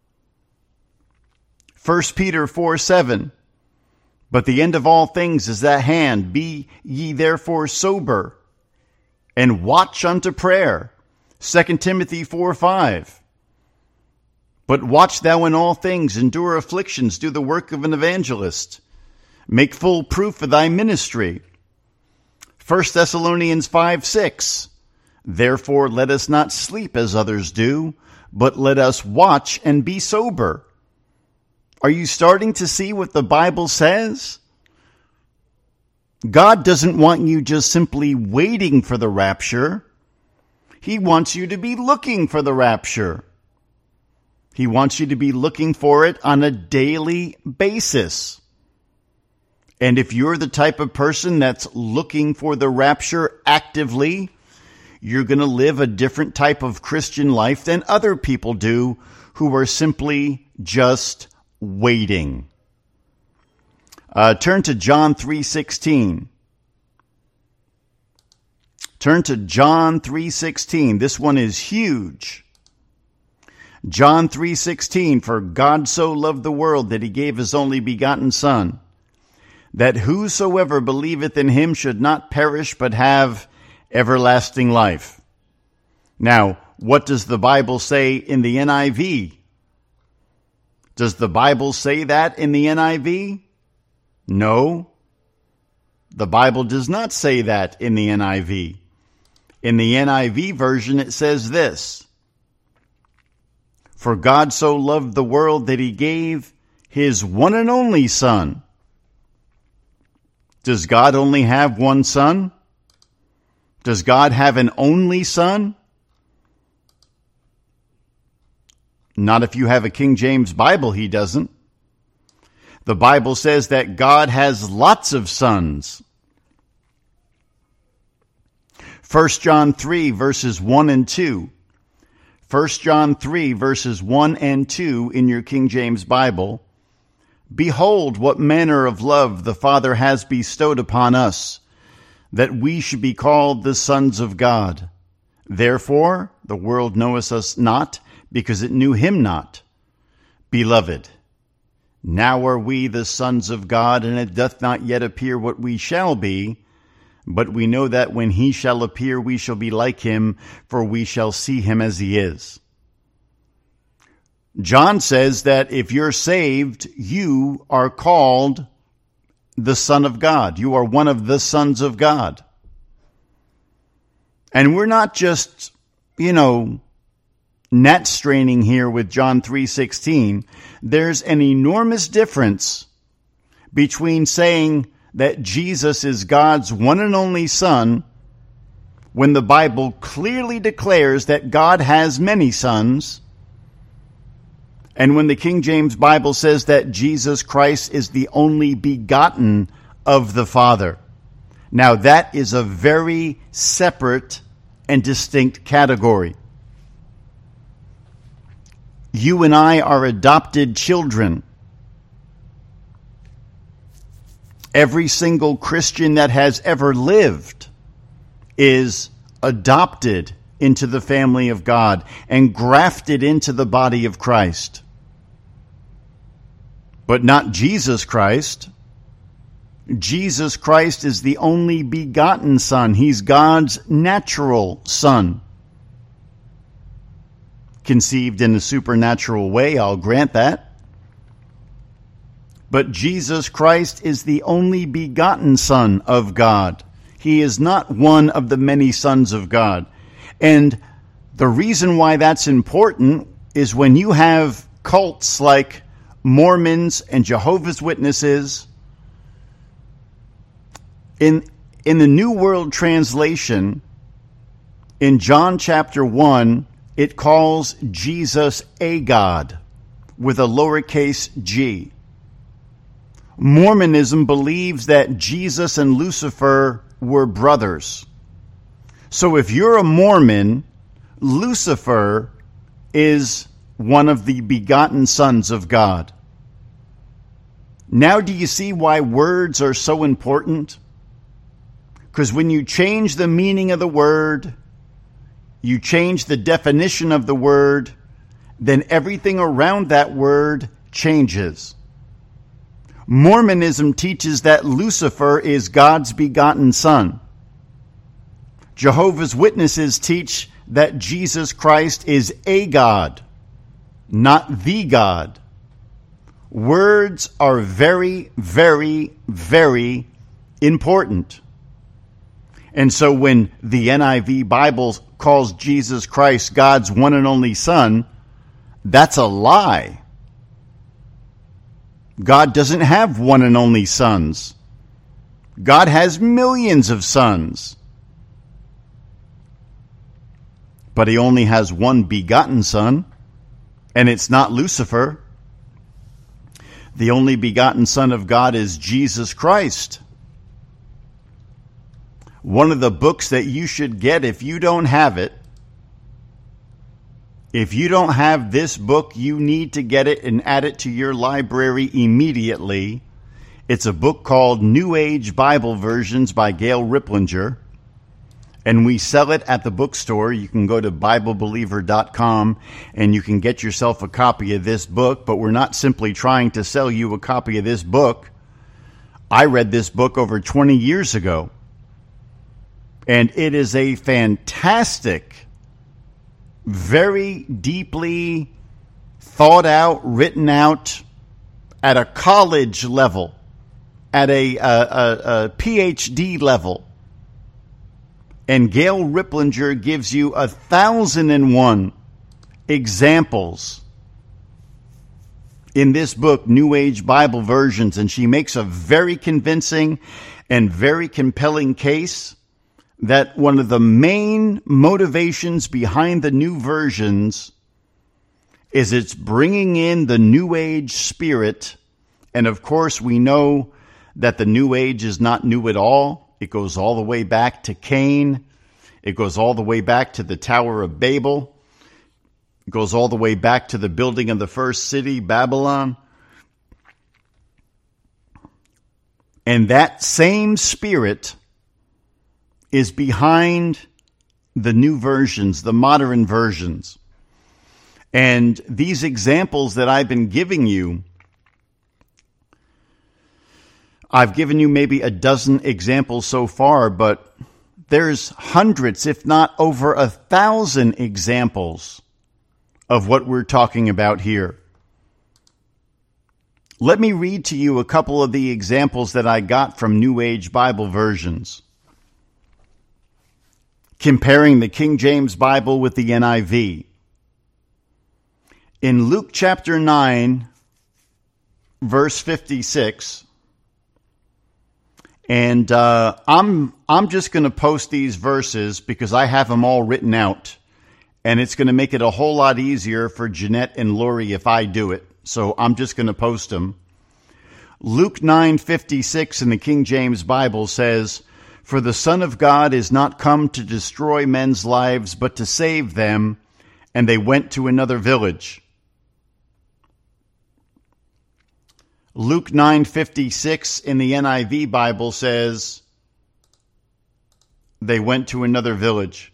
1 Peter 4:7, "But the end of all things is at hand. Be ye therefore sober, and watch unto prayer." 2 Timothy 4:5, "But watch thou in all things, endure afflictions, do the work of an evangelist, make full proof of thy ministry." 1 Thessalonians 5:6, "Therefore let us not sleep as others do, but let us watch and be sober." Are you starting to see what the Bible says? God doesn't want you just simply waiting for the rapture. He wants you to be looking for the rapture. He wants you to be looking for it on a daily basis. And if you're the type of person that's looking for the rapture actively, you're going to live a different type of Christian life than other people do who are simply just waiting. Turn to John 3:16. Turn to John 3:16. This one is huge. John 3:16, "For God so loved the world that he gave his only begotten Son, that whosoever believeth in him should not perish but have everlasting life." Now, what does the Bible say in the NIV? Does the Bible say that in the NIV? No. The Bible does not say that in the NIV. In the NIV version, it says this: "For God so loved the world that he gave his one and only Son." Does God only have one Son? Does God have an only Son? Not if you have a King James Bible, he doesn't. The Bible says that God has lots of sons. 1 John 3 verses 1 and 2. 1 John 3 verses 1 and 2 in your King James Bible. "Behold, what manner of love the Father has bestowed upon us, that we should be called the sons of God. Therefore the world knoweth us not, because it knew him not. Beloved, now are we the sons of God, and it doth not yet appear what we shall be, but we know that when he shall appear, we shall be like him, for we shall see him as he is." John says that if you're saved, you are called the Son of God. You are one of the sons of God. And we're not just, net straining here with John 3:16. There's an enormous difference between saying that Jesus is God's one and only Son, when the Bible clearly declares that God has many sons, and when the King James Bible says that Jesus Christ is the only begotten of the Father. Now that is a very separate and distinct category. You and I are adopted children. Every single Christian that has ever lived is adopted into the family of God and grafted into the body of Christ. But not Jesus Christ. Jesus Christ is the only begotten Son. He's God's natural Son. Conceived in a supernatural way, I'll grant that. But Jesus Christ is the only begotten Son of God. He is not one of the many sons of God. And the reason why that's important is when you have cults like Mormons and Jehovah's Witnesses, in the New World Translation, in John chapter 1, it calls Jesus a God with a lowercase g. Mormonism believes that Jesus and Lucifer were brothers. So if you're a Mormon, Lucifer is one of the begotten sons of God. Now do you see why words are so important? Because when you change the meaning of the word, you change the definition of the word, then everything around that word changes. Mormonism teaches that Lucifer is God's begotten son. Jehovah's Witnesses teach that Jesus Christ is a God, not the God. Words are very, very, very important. And so when the NIV Bible calls Jesus Christ God's one and only Son, that's a lie. God doesn't have one and only sons. God has millions of sons. But he only has one begotten son, and it's not Lucifer. The only begotten Son of God is Jesus Christ. One of the books that you should get if you don't have it, if you don't have this book, you need to get it and add it to your library immediately. It's a book called New Age Bible Versions by Gail Riplinger. And we sell it at the bookstore. You can go to BibleBeliever.com and you can get yourself a copy of this book. But we're not simply trying to sell you a copy of this book. I read this book over 20 years ago. And it is a fantastic, very deeply thought out, written out at a college level, at a PhD level. And Gail Riplinger gives you 1,001 examples in this book, New Age Bible Versions, and she makes a very convincing and very compelling case that one of the main motivations behind the new versions is it's bringing in the New Age spirit. And of course, we know that the New Age is not new at all. It goes all the way back to Cain. It goes all the way back to the Tower of Babel. It goes all the way back to the building of the first city, Babylon. And that same spirit is behind the new versions, the modern versions. And these examples that I've been giving you, I've given you maybe a dozen examples so far, but there's hundreds, if not over 1,000 examples of what we're talking about here. Let me read to you a couple of the examples that I got from New Age Bible Versions, comparing the King James Bible with the NIV. In Luke chapter 9, verse 56, and I'm just going to post these verses because I have them all written out, and it's going to make it a whole lot easier for Jeanette and Lori if I do it. So I'm just going to post them. Luke 9:56 in the King James Bible says, "For the Son of God is not come to destroy men's lives, but to save them. And they went to another village." Luke 9:56 in the NIV Bible says, "They went to another village."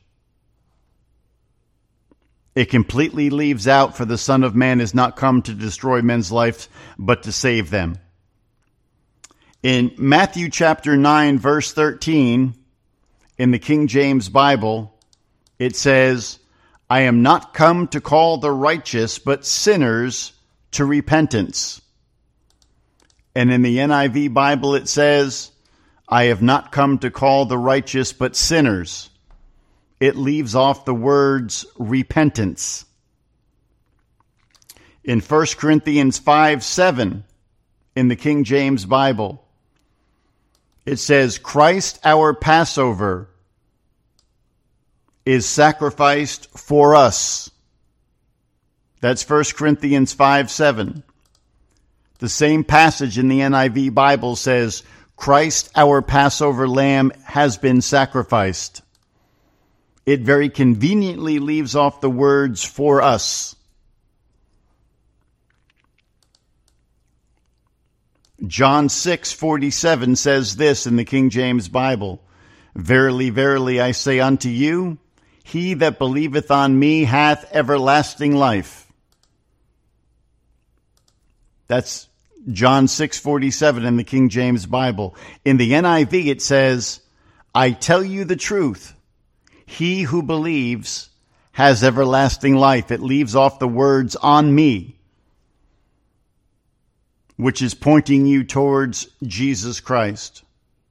It completely leaves out, "For the Son of Man is not come to destroy men's lives, but to save them." In Matthew chapter 9, verse 13, in the King James Bible, it says, "I am not come to call the righteous, but sinners to repentance." And in the NIV Bible, it says, "I have not come to call the righteous, but sinners." It leaves off the words repentance. In 1 Corinthians 5:7, in the King James Bible, it says, "Christ our Passover is sacrificed for us." That's 1 Corinthians 5:7. The same passage in the NIV Bible says, Christ, our Passover lamb, has been sacrificed. It very conveniently leaves off the words for us. John 6:47 says this in the King James Bible, Verily, verily, I say unto you, he that believeth on me hath everlasting life. That's John 6:47 in the King James Bible. In the NIV it says, I tell you the truth, he who believes has everlasting life. It leaves off the words on me, which is pointing you towards Jesus Christ.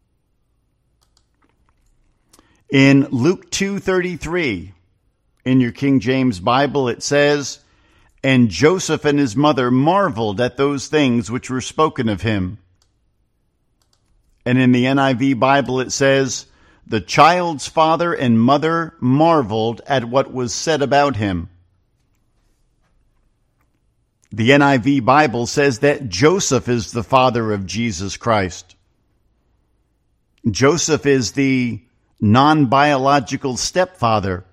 In Luke 2:33, in your King James Bible, it says, And Joseph and his mother marveled at those things which were spoken of him. And in the NIV Bible, it says, The child's father and mother marveled at what was said about him. The NIV Bible says that Joseph is the father of Jesus Christ. Joseph is the non-biological stepfather.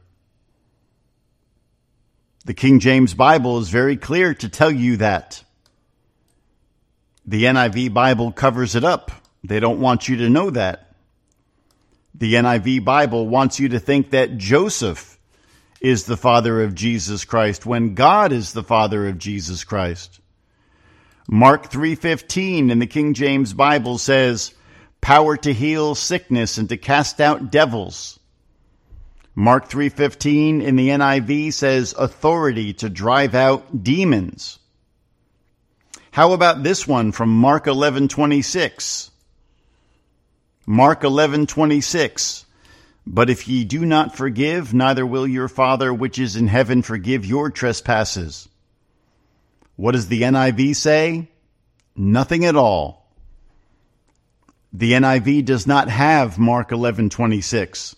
The King James Bible is very clear to tell you that. The NIV Bible covers it up. They don't want you to know that. The NIV Bible wants you to think that Joseph is the father of Jesus Christ when God is the father of Jesus Christ. Mark 3:15 in the King James Bible says, Power to heal sickness and to cast out devils. Mark 3:15 in the NIV says, Authority to drive out demons. How about this one from Mark 11:26? Mark 11:26. But if ye do not forgive, neither will your Father which is in heaven forgive your trespasses. What does the NIV say? Nothing at all. The NIV does not have Mark 11:26.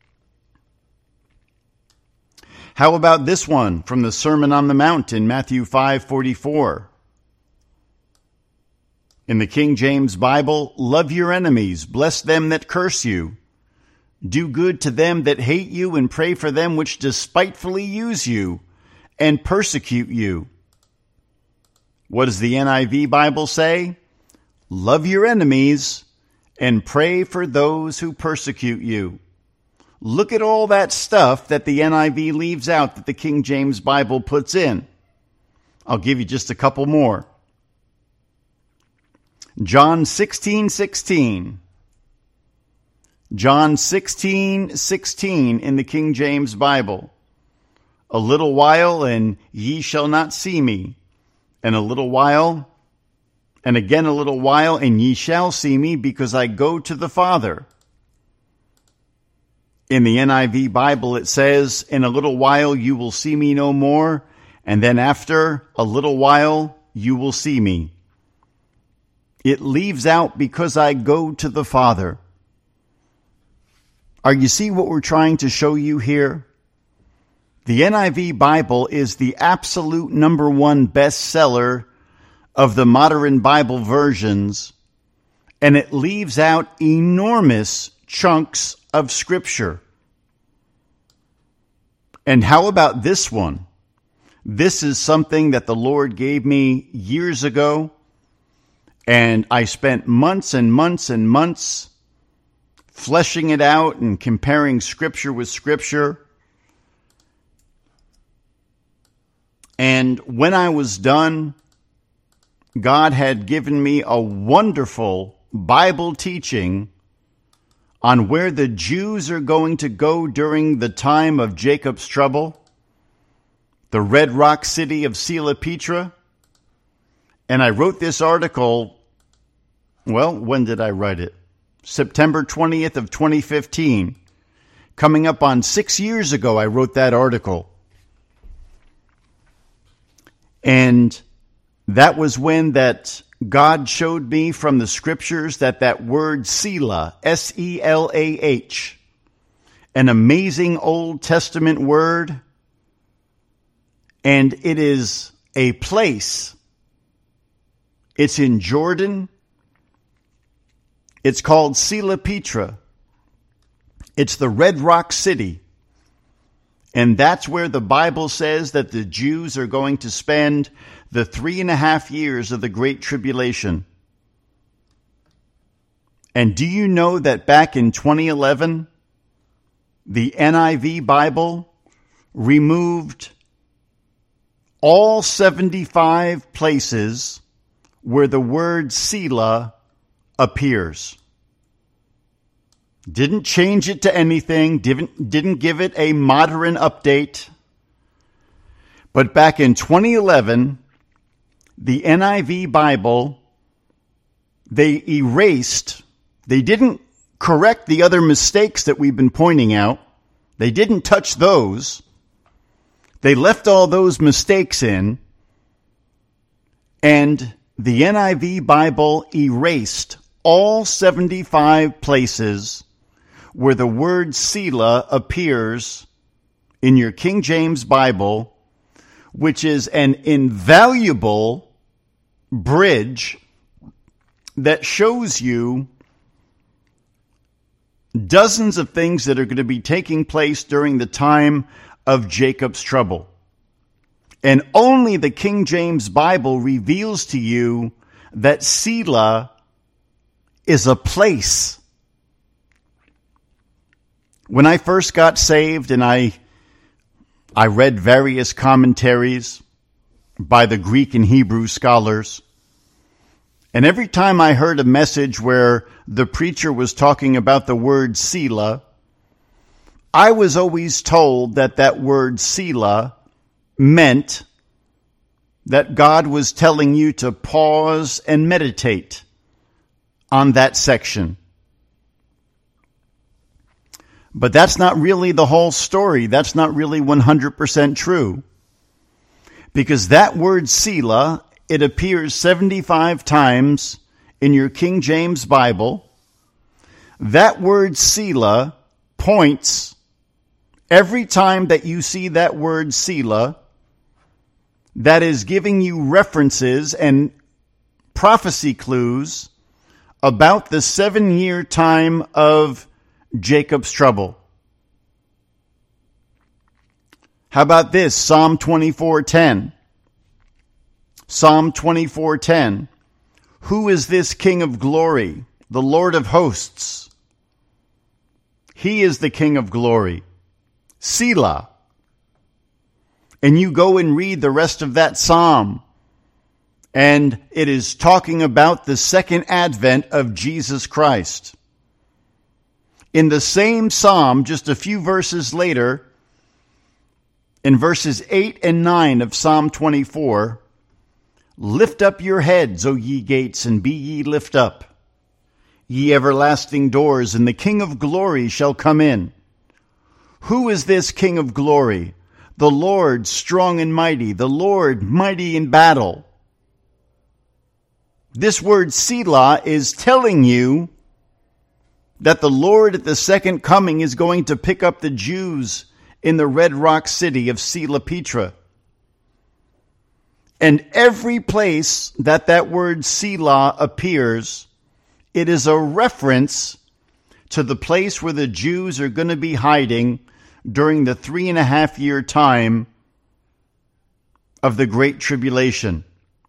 How about this one from the Sermon on the Mount in Matthew 5:44? In the King James Bible, love your enemies, bless them that curse you. Do good to them that hate you, and pray for them which despitefully use you and persecute you. What does the NIV Bible say? Love your enemies and pray for those who persecute you. Look at all that stuff that the NIV leaves out that the King James Bible puts in. I'll give you just a couple more. John 16:16. John 16:16 in the King James Bible. A little while, and ye shall not see me. And a little while, and again a little while, and ye shall see me, because I go to the Father. In the NIV Bible, it says, in a little while you will see me no more, and then after a little while you will see me. It leaves out, because I go to the Father. Are you see what we're trying to show you here? The NIV Bible is the absolute number one bestseller of the modern Bible versions, and it leaves out enormous chunks of Scripture. And how about this one? This is something that the Lord gave me years ago, and I spent months and months and months fleshing it out and comparing Scripture with Scripture. And when I was done, God had given me a wonderful Bible teaching on where the Jews are going to go during the time of Jacob's trouble, the Red Rock city of Sela Petra. And I wrote this article, well, when did I write it? September 20th of 2015. Coming up on 6 years ago, I wrote that article. And that was when that God showed me from the Scriptures that word Selah, S-E-L-A-H, an amazing Old Testament word, and it is a place It's in Jordan. It's called Sila Petra. It's the Red Rock City. And that's where the Bible says that the Jews are going to spend the 3.5 years of the Great Tribulation. And do you know that back in 2011, the NIV Bible removed all 75 places where the word Selah appears? Didn't change it to anything, didn't give it a modern update. But back in 2011, the NIV Bible, they erased, they didn't correct the other mistakes that we've been pointing out. They didn't touch those. They left all those mistakes in, and the NIV Bible erased all 75 places where the word Selah appears in your King James Bible, which is an invaluable bridge that shows you dozens of things that are going to be taking place during the time of Jacob's trouble. And only the King James Bible reveals to you that Selah is a place. When I first got saved and I read various commentaries by the Greek and Hebrew scholars, and every time I heard a message where the preacher was talking about the word Selah, I was always told that that word Selah meant that God was telling you to pause and meditate on that section. But that's not really the whole story. That's not really 100% true. Because that word Selah, it appears 75 times in your King James Bible. That word Selah points, every time that you see that word Selah, that is giving you references and prophecy clues about the 7-year time of Jacob's trouble. How about this? Psalm 24:10. Psalm 24:10. Who is this King of glory? The Lord of hosts. He is the King of glory. Selah. And you go and read the rest of that psalm, and it is talking about the second advent of Jesus Christ. In the same psalm, just a few verses later, in verses 8 and 9 of Psalm 24, lift up your heads, O ye gates, and be ye lift up, ye everlasting doors, and the King of glory shall come in. Who is this King of glory? The Lord strong and mighty, the Lord mighty in battle. This word Selah is telling you that the Lord at the second coming is going to pick up the Jews in the Red Rock city of Sila Petra. And every place that that word Selah appears, it is a reference to the place where the Jews are going to be hiding during the 3.5-year time of the Great Tribulation.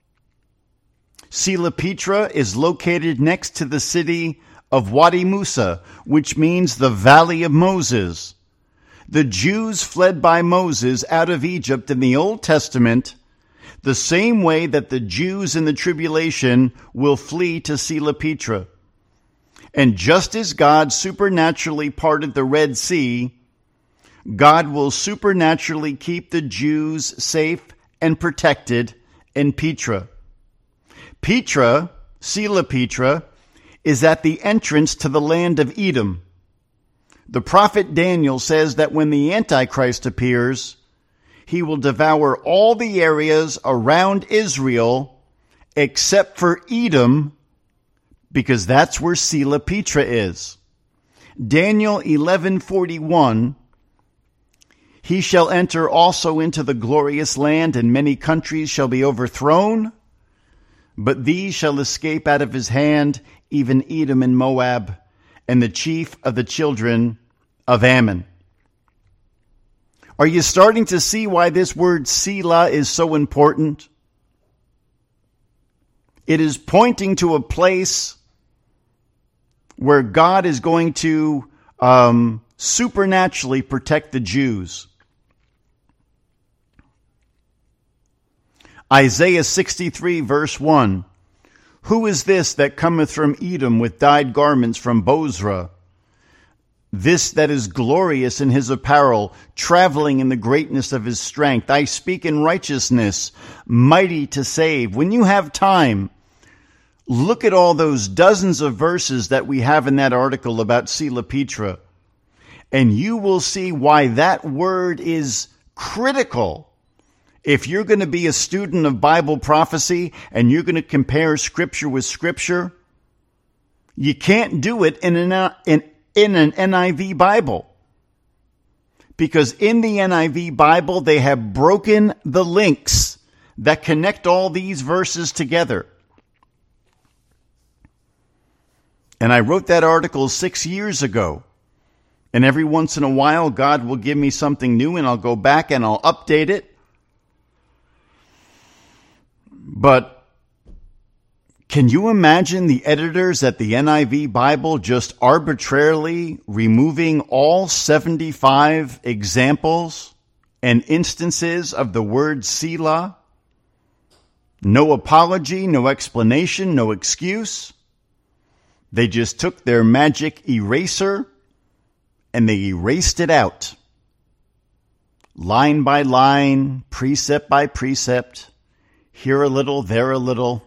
Sila Petra is located next to the city of Wadi Musa, which means the Valley of Moses. The Jews fled by Moses out of Egypt in the Old Testament, the same way that the Jews in the tribulation will flee to Sila Petra. And just as God supernaturally parted the Red Sea, God will supernaturally keep the Jews safe and protected in Petra. Petra, Sila Petra, is at the entrance to the land of Edom. The prophet Daniel says that when the Antichrist appears, he will devour all the areas around Israel except for Edom, because that's where Sila Petra is. Daniel 11:41, he shall enter also into the glorious land, and many countries shall be overthrown. but these shall escape out of his hand, even Edom and Moab, and the chief of the children of Ammon. Are you starting to see why this word Selah is so important? It is pointing to a place where God is going to supernaturally protect the Jews. Isaiah 63 verse 1. Who is this that cometh from Edom with dyed garments from Bozrah? This that is glorious in his apparel, traveling in the greatness of his strength. I speak in righteousness, mighty to save. When you have time, look at all those dozens of verses that we have in that article about Selah Petra, and you will see why that word is critical. If you're going to be a student of Bible prophecy and you're going to compare Scripture with Scripture, you can't do it in an NIV Bible. Because in the NIV Bible, they have broken the links that connect all these verses together. And I wrote that article 6 years ago. And every once in a while, God will give me something new and I'll go back and I'll update it. But can you imagine the editors at the NIV Bible just arbitrarily removing all 75 examples and instances of the word Selah? No apology, no explanation, no excuse. They just took their magic eraser and they erased it out. Line by line, precept by precept. Here a little, there a little.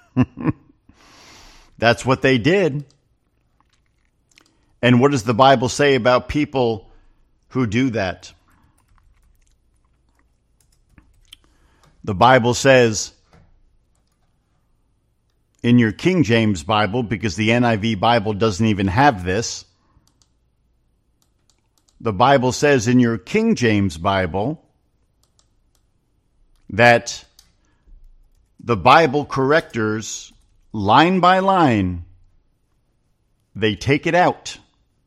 That's what they did. And what does the Bible say about people who do that? The Bible says in your King James Bible, because the NIV Bible doesn't even have this, the Bible says in your King James Bible that the Bible correctors, line by line, they take it out.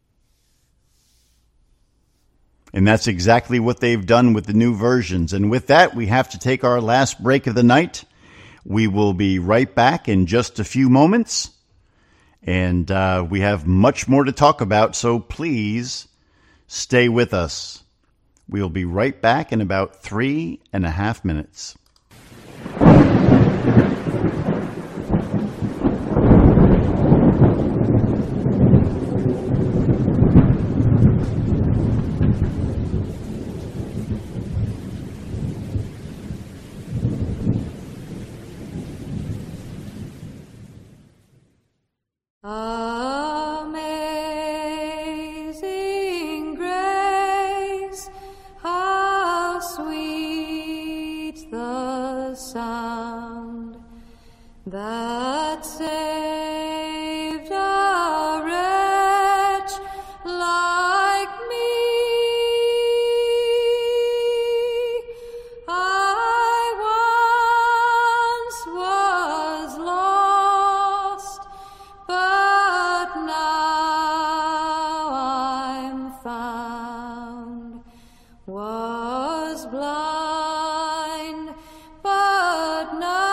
And that's exactly what they've done with the new versions. And with that, we have to take our last break of the night. We will be right back in just a few moments. And we have much more to talk about, so please stay with us. We'll be right back in about 3.5 minutes. Amazing grace, how sweet the sound that saved a wretch like me. I once was lost, but now I'm found. Was blind, but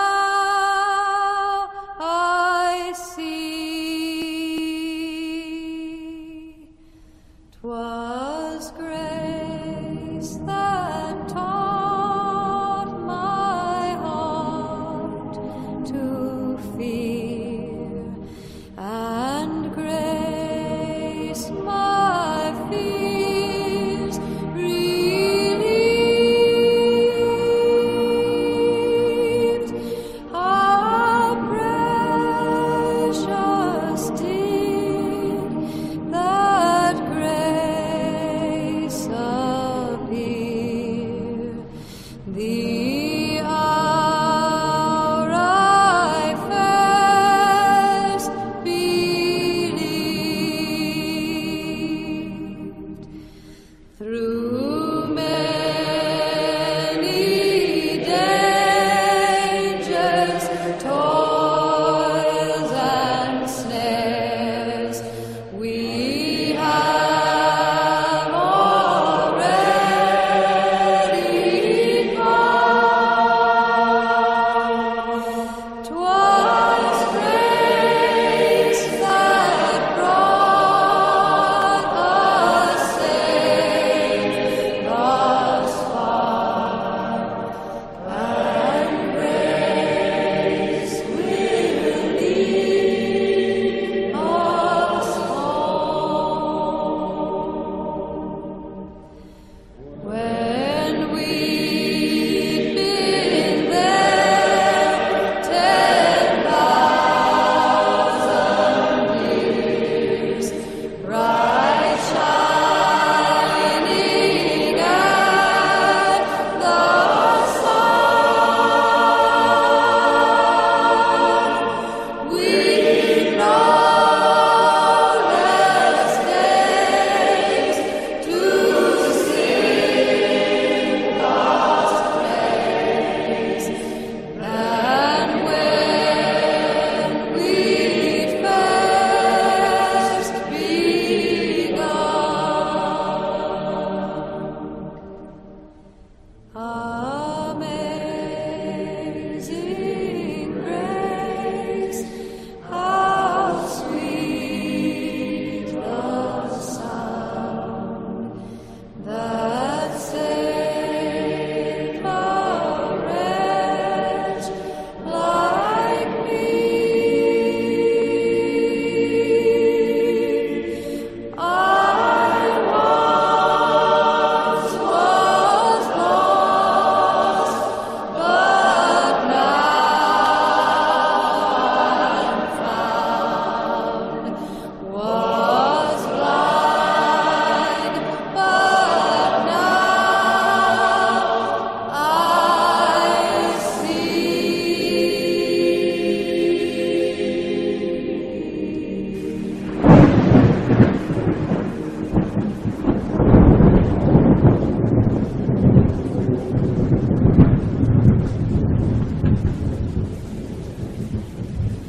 now I see. 'Twas grace that taught my heart to fear, and grace my fears relieved. How precious did that grace appear, the hour I first believed. Through many dangers, toils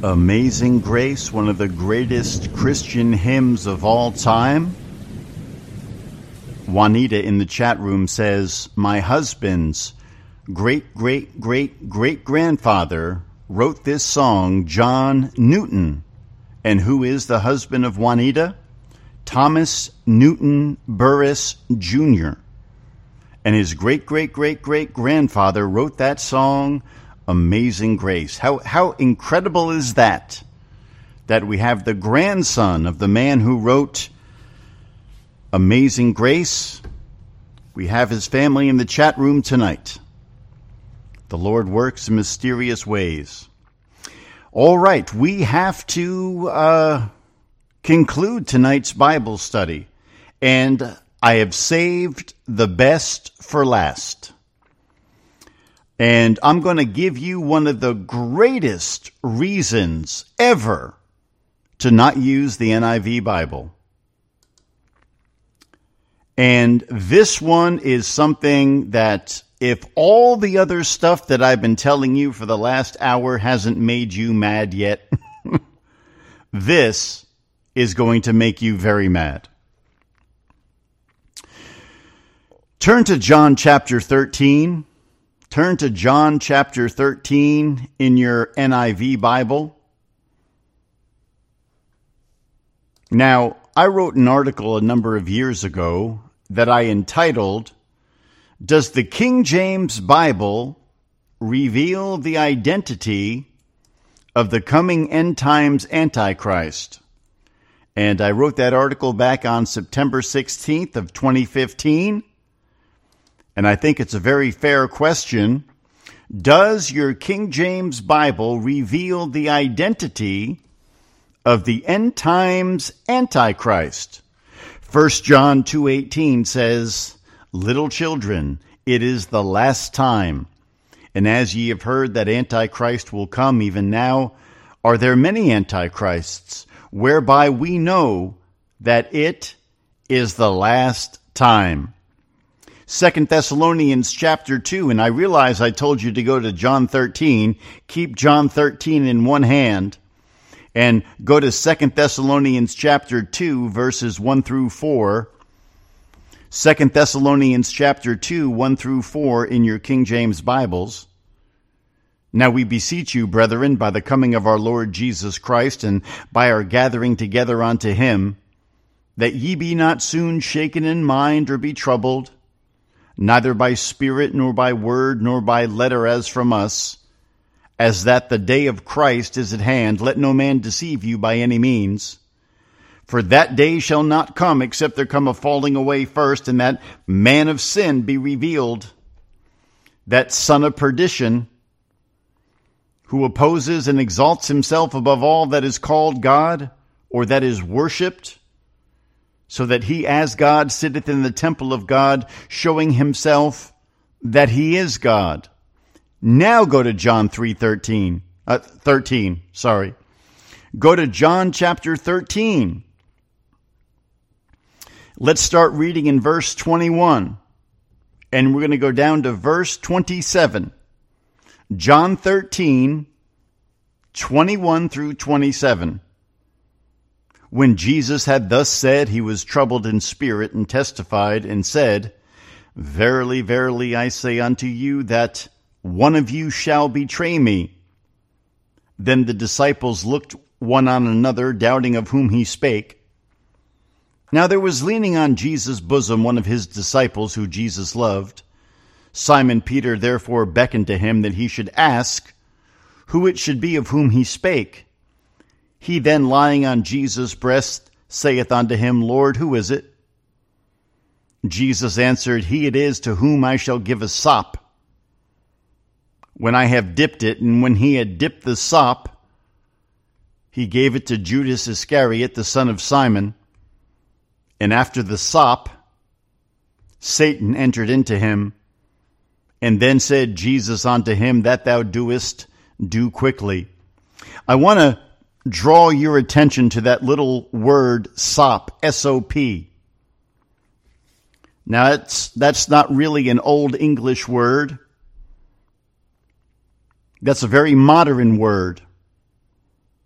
Amazing Grace, one of the greatest Christian hymns of all time. Juanita in the chat room says, my husband's great-great-great-great-grandfather wrote this song, John Newton. And who is the husband of Juanita? Thomas Newton Burris Jr. And his great-great-great-great-grandfather wrote that song, Amazing Grace. How incredible is that we have the grandson of the man who wrote Amazing Grace. We have his family in the chat room tonight. The Lord works in mysterious ways. All right, we have to conclude tonight's Bible study, and I have saved the best for last. And I'm going to give you one of the greatest reasons ever to not use the NIV Bible. And this one is something that if all the other stuff that I've been telling you for the last hour hasn't made you mad yet, this is going to make you very mad. Turn to John chapter 13. Turn to John chapter 13 in your NIV Bible. Now, I wrote an article a number of years ago that I entitled, Does the King James Bible Reveal the Identity of the Coming End Times Antichrist? And I wrote that article back on September 16th of 2015. And I think it's a very fair question. Does your King James Bible reveal the identity of the end times Antichrist? 1 John 2:18 says, Little children, it is the last time. And as ye have heard that Antichrist will come, even now are there many Antichrists, whereby we know that it is the last time. 2 Thessalonians chapter 2, and I realize I told you to go to John 13. Keep John 13 in one hand and go to 2 Thessalonians chapter 2, verses 1 through 4. 2 Thessalonians chapter 2, 1 through 4 in your King James Bibles. Now we beseech you, brethren, by the coming of our Lord Jesus Christ and by our gathering together unto him, that ye be not soon shaken in mind or be troubled, neither by spirit, nor by word, nor by letter as from us, as that the day of Christ is at hand. Let no man deceive you by any means. For that day shall not come, except there come a falling away first, and that man of sin be revealed, that son of perdition, who opposes and exalts himself above all that is called God, or that is worshipped, so that he as God sitteth in the temple of God, showing himself that he is God. Now go to John 13. Go to John chapter 13. Let's start reading in verse 21. And we're going to go down to verse 27. John 13, 21 through 27. When Jesus had thus said, he was troubled in spirit and testified and said, Verily, verily, I say unto you that one of you shall betray me. Then the disciples looked one on another, doubting of whom he spake. Now there was leaning on Jesus' bosom one of his disciples who Jesus loved. Simon Peter therefore beckoned to him that he should ask who it should be of whom he spake. He then, lying on Jesus' breast, saith unto him, Lord, who is it? Jesus answered, He it is to whom I shall give a sop, when I have dipped it. And when he had dipped the sop, he gave it to Judas Iscariot, the son of Simon. And after the sop, Satan entered into him. And then said Jesus unto him, That thou doest, do quickly. I want to draw your attention to that little word sop, S-O-P. Now, that's not really an old English word. That's a very modern word.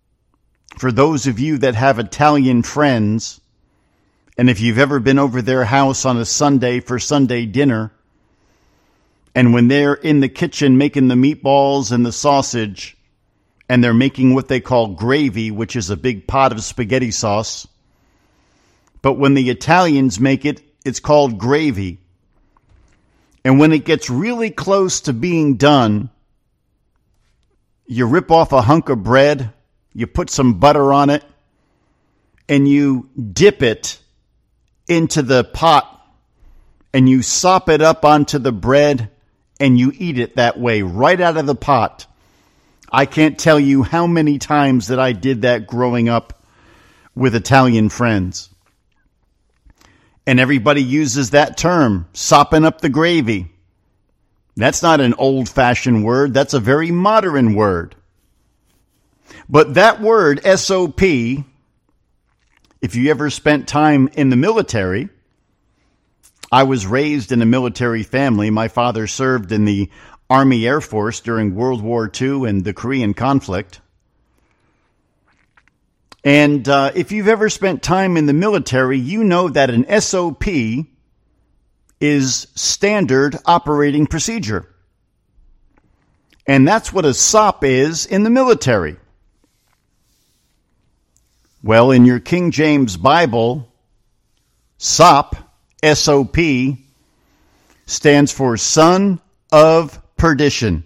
For those of you that have Italian friends, and if you've ever been over their house on a Sunday for Sunday dinner, and when they're in the kitchen making the meatballs and the sausage, and they're making what they call gravy, which is a big pot of spaghetti sauce, but when the Italians make it, it's called gravy. And when it gets really close to being done, you rip off a hunk of bread, you put some butter on it, and you dip it into the pot, and you sop it up onto the bread, and you eat it that way, right out of the pot. I can't tell you how many times that I did that growing up with Italian friends. And everybody uses that term, sopping up the gravy. That's not an old-fashioned word. That's a very modern word. But that word, SOP, if you ever spent time in the military, I was raised in a military family. My father served in the Army Air Force during World War II and the Korean conflict. And if you've ever spent time in the military, you know that an SOP is standard operating procedure. And that's what a SOP is in the military. Well, in your King James Bible, SOP, S-O-P, stands for Son of Perdition.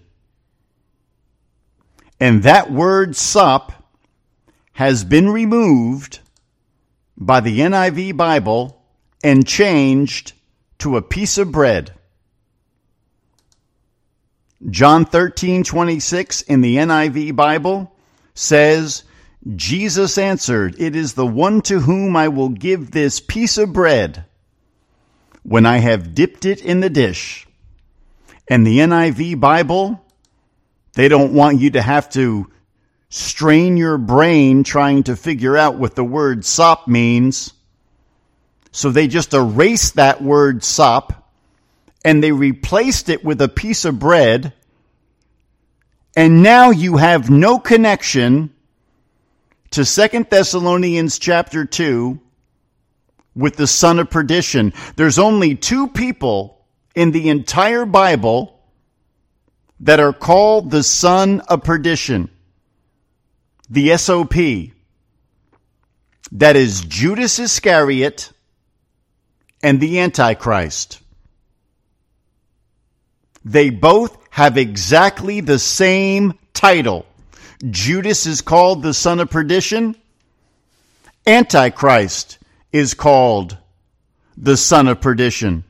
And that word SOP has been removed by the NIV Bible and changed to a piece of bread. John 13:26 in the NIV Bible says, Jesus answered, "It is the one to whom I will give this piece of bread when I have dipped it in the dish." And the NIV Bible, they don't want you to have to strain your brain trying to figure out what the word sop means. So they just erased that word sop and they replaced it with a piece of bread. And now you have no connection to 2 Thessalonians chapter 2 with the son of perdition. There's only two people in the entire Bible that are called the son of perdition. The SOP. That is Judas Iscariot and the Antichrist. They both have exactly the same title. Judas is called the son of perdition. Antichrist is called the son of perdition.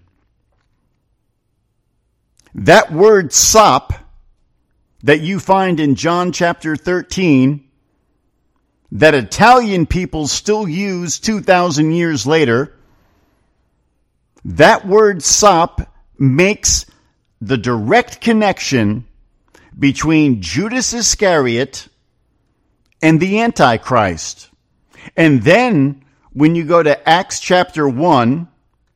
That word sop that you find in John chapter 13, that Italian people still use 2,000 years later, that word sop makes the direct connection between Judas Iscariot and the Antichrist. And then, when you go to Acts chapter 1,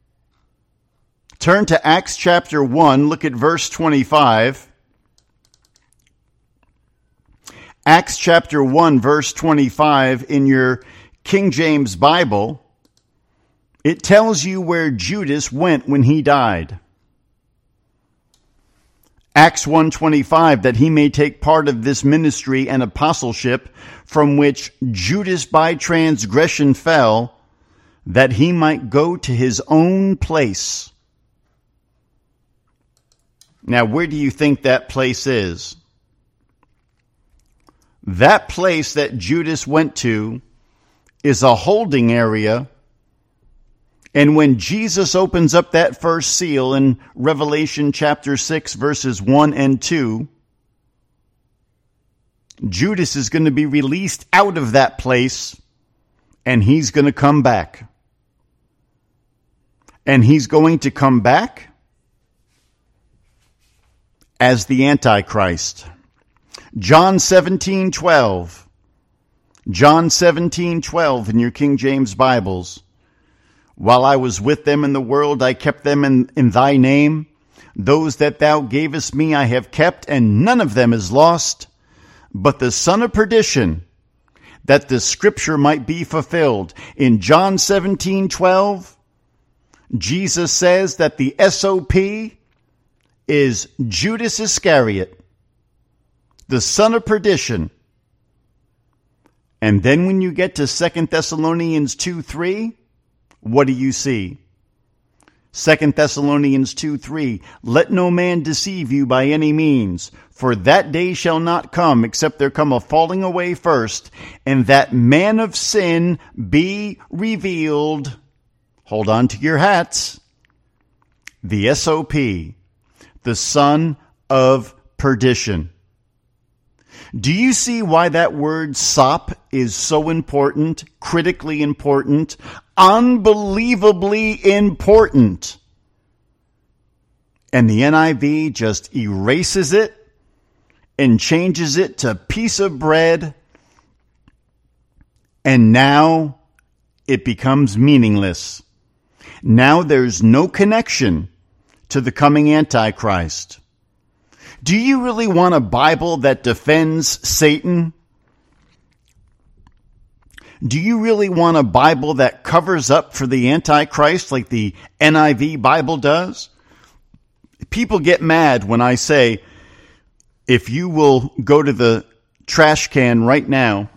turn to Acts chapter 1, look at verse 25. Acts chapter 1, verse 25 in your King James Bible, it tells you where Judas went when he died. Acts 1:25, that he may take part of this ministry and apostleship from which Judas by transgression fell, that he might go to his own place. Now, where do you think that place is? That place that Judas went to is a holding area. And when Jesus opens up that first seal in Revelation chapter 6, verses 1 and 2, Judas is going to be released out of that place, and he's going to come back. And he's going to come back as the Antichrist. John 17:12. John 17:12 in your King James Bibles. While I was with them in the world, I kept them in thy name. Those that thou gavest me I have kept, and none of them is lost, but the son of perdition, that the scripture might be fulfilled. In John 17:12, Jesus says that the SOP is Judas Iscariot, the son of perdition. And then when you get to 2 Thessalonians 2:3, what do you see? 2 Thessalonians 2:3, let no man deceive you by any means, for that day shall not come, except there come a falling away first, and that man of sin be revealed. Hold on to your hats. The SOP, the son of perdition. Do you see why that word sop is so important, critically important, unbelievably important? And the NIV just erases it and changes it to piece of bread, and now it becomes meaningless. Now there's no connection to the coming Antichrist. Do you really want a Bible that defends Satan? Do you really want a Bible that covers up for the Antichrist like the NIV Bible does? People get mad when I say, if you will go to the trash can right now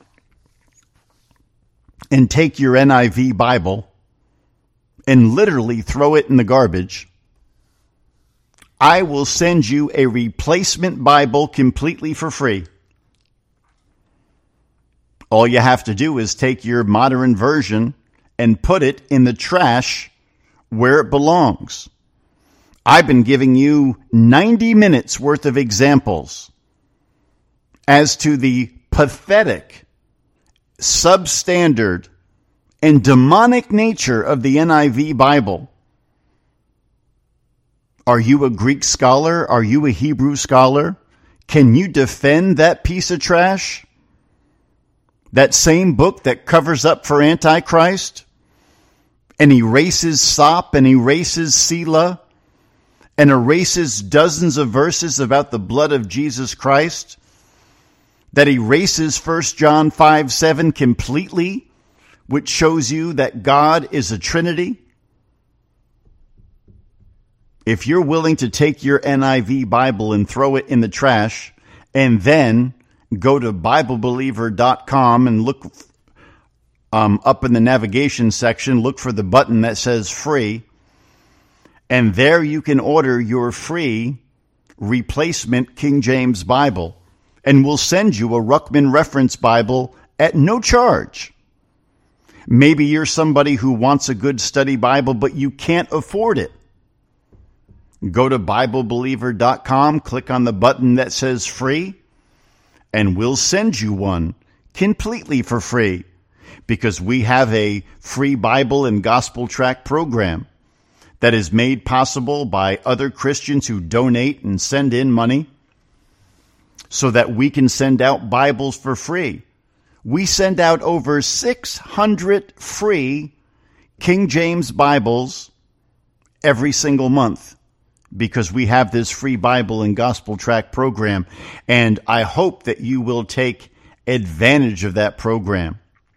and take your NIV Bible and literally throw it in the garbage, I will send you a replacement Bible completely for free. All you have to do is take your modern version and put it in the trash where it belongs. I've been giving you 90 minutes worth of examples as to the pathetic, substandard, and demonic nature of the NIV Bible. Are you a Greek scholar? Are you a Hebrew scholar? Can you defend that piece of trash? That same book that covers up for Antichrist and erases Sop and erases Selah and erases dozens of verses about the blood of Jesus Christ, that erases 1 John 5:7 completely, which shows you that God is a Trinity. If you're willing to take your NIV Bible and throw it in the trash and then go to BibleBeliever.com and look up in the navigation section, look for the button that says free, and there you can order your free replacement King James Bible, and we'll send you a Ruckman Reference Bible at no charge. Maybe you're somebody who wants a good study Bible, but you can't afford it. Go to BibleBeliever.com, click on the button that says free, and we'll send you one completely for free, because we have a free Bible and gospel tract program that is made possible by other Christians who donate and send in money so that we can send out Bibles for free. We send out over 600 free King James Bibles every single month, because we have this free Bible and gospel tract program, and I hope that you will take advantage of that program.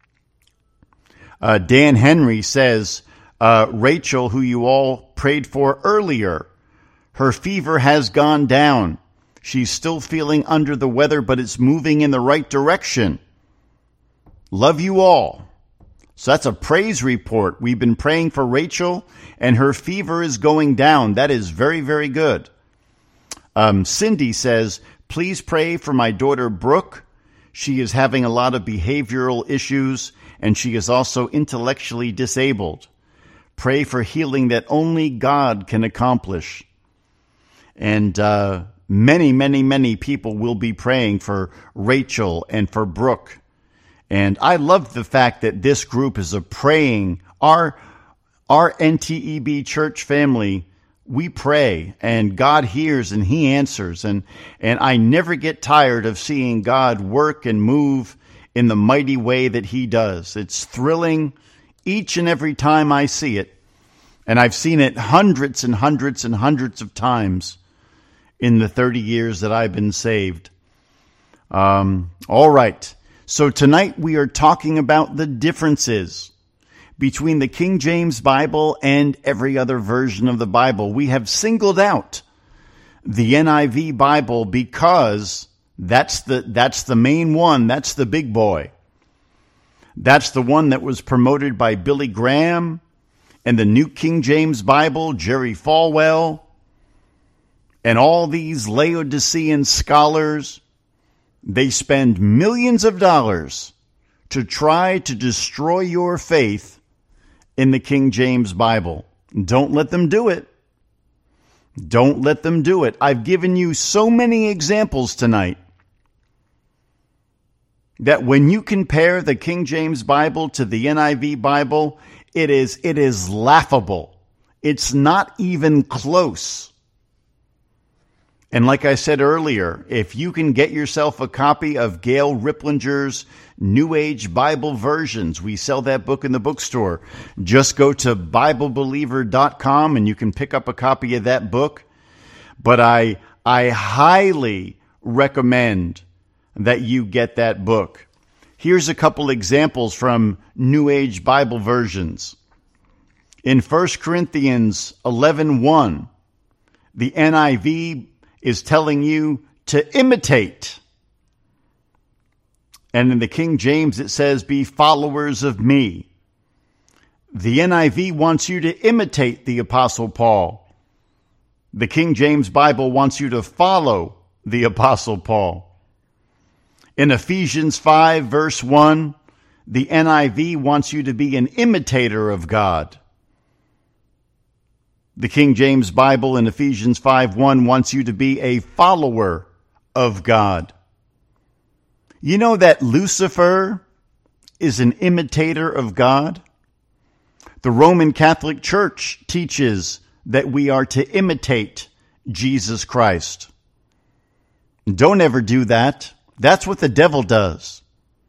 Dan Henry says, Rachel, who you all prayed for earlier, her fever has gone down. She's still feeling under the weather, but it's moving in the right direction. Love you all. So that's a praise report. We've been praying for Rachel, and her fever is going down. That is very, very good. Cindy says, please pray for my daughter, Brooke. She is having a lot of behavioral issues, and she is also intellectually disabled. Pray for healing that only God can accomplish. And many, many, many people will be praying for Rachel and for Brooke. And I love the fact that this group is a praying, our NTEB church family, we pray, and God hears and He answers. And I never get tired of seeing God work and move in the mighty way that He does. It's thrilling each and every time I see it. And I've seen it hundreds and hundreds and hundreds of times in the 30 years that I've been saved. All right. So tonight we are talking about the differences between the King James Bible and every other version of the Bible. We have singled out the NIV Bible because that's the main one. That's the big boy. That's the one that was promoted by Billy Graham and the New King James Bible, Jerry Falwell, and all these Laodicean scholars. They spend millions of dollars to try to destroy your faith in the King James Bible. Don't let them do it. Don't let them do it. I've given you so many examples tonight that when you compare the King James Bible to the NIV Bible, it is laughable. It's not even close. And like I said earlier, if you can get yourself a copy of Gail Riplinger's New Age Bible Versions, we sell that book in the bookstore. Just go to BibleBeliever.com and you can pick up a copy of that book. But I highly recommend that you get that book. Here's a couple examples from New Age Bible Versions. In 1 Corinthians 11:1, the NIV is telling you to imitate. And in the King James, it says, be followers of me. The NIV wants you to imitate the Apostle Paul. The King James Bible wants you to follow the Apostle Paul. In Ephesians 5, verse 1, the NIV wants you to be an imitator of God. The King James Bible in Ephesians 5:1 wants you to be a follower of God. You know that Lucifer is an imitator of God? The Roman Catholic Church teaches that we are to imitate Jesus Christ. Don't ever do that. That's what the devil does.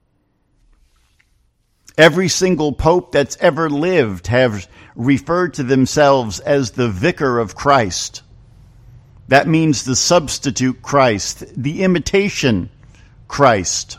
Every single pope that's ever lived have referred to themselves as the vicar of Christ. That means the substitute Christ, the imitation Christ.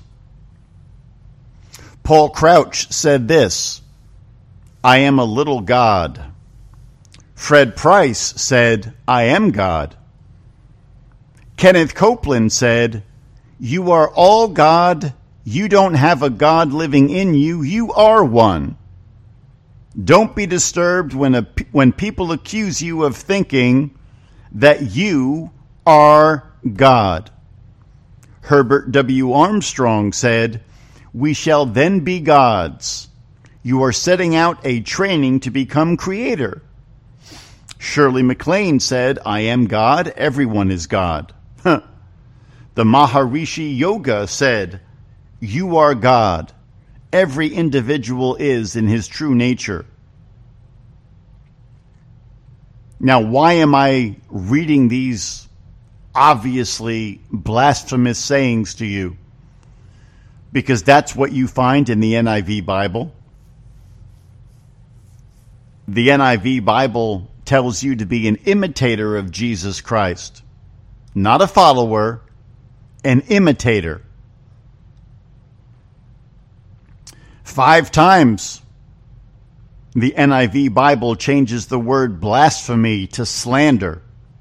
Paul Crouch said this, I am a little God. Fred Price said, I am God. Kenneth Copeland said, you are all God. You don't have a God living in you. You are one. Don't be disturbed when people accuse you of thinking that you are God. Herbert W. Armstrong said, we shall then be gods. You are setting out a training to become creator. Shirley MacLaine said, I am God. Everyone is God. The Maharishi Yoga said, you are God. Every individual is in his true nature. Now, why am I reading these obviously blasphemous sayings to you? Because that's what you find in the NIV Bible. The NIV Bible tells you to be an imitator of Jesus Christ. Not a follower, an imitator. 5 times the NIV Bible changes the word blasphemy to slander.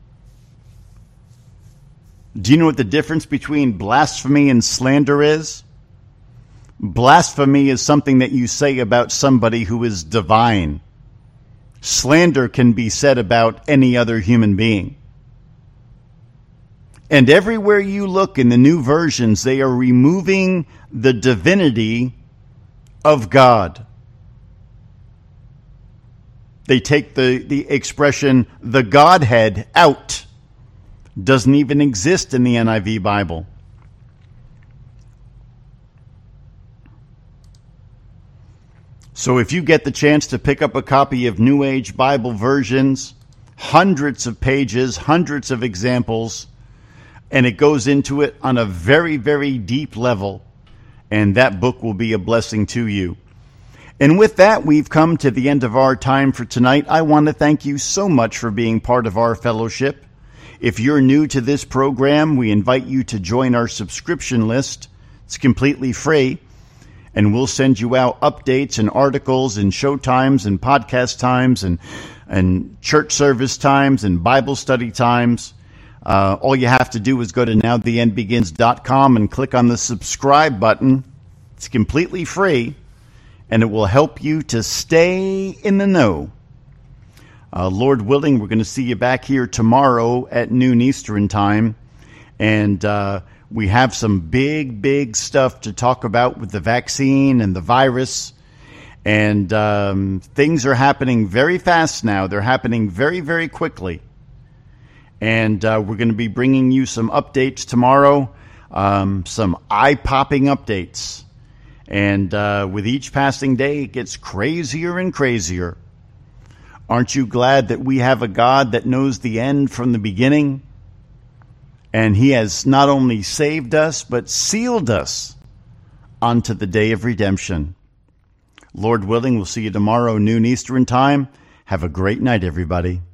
Do you know what the difference between blasphemy and slander is? Blasphemy is something that you say about somebody who is divine. Slander can be said about any other human being. And everywhere you look in the new versions, they are removing the divinity of God. They take the expression, the Godhead, out. Doesn't even exist in the NIV Bible. So if you get the chance to pick up a copy of New Age Bible Versions, hundreds of pages, hundreds of examples, and it goes into it on a very, very deep level, and that book will be a blessing to you. And with that, we've come to the end of our time for tonight. I want to thank you so much for being part of our fellowship. If you're new to this program, we invite you to join our subscription list. It's completely free. and we'll send you out updates and articles and show times and podcast times and church service times and Bible study times. All you have to do is go to nowtheendbegins.com and click on the subscribe button. It's completely free, and it will help you to stay in the know. Lord willing, we're going to see you back here tomorrow at noon Eastern time. And we have some big stuff to talk about with the vaccine and the virus. And things are happening very fast now. They're happening very, very quickly. And we're going to be bringing you some updates tomorrow, some eye-popping updates. And with each passing day, it gets crazier and crazier. Aren't you glad that we have a God that knows the end from the beginning? And he has not only saved us, but sealed us unto the day of redemption. Lord willing, we'll see you tomorrow, noon Eastern time. Have a great night, everybody.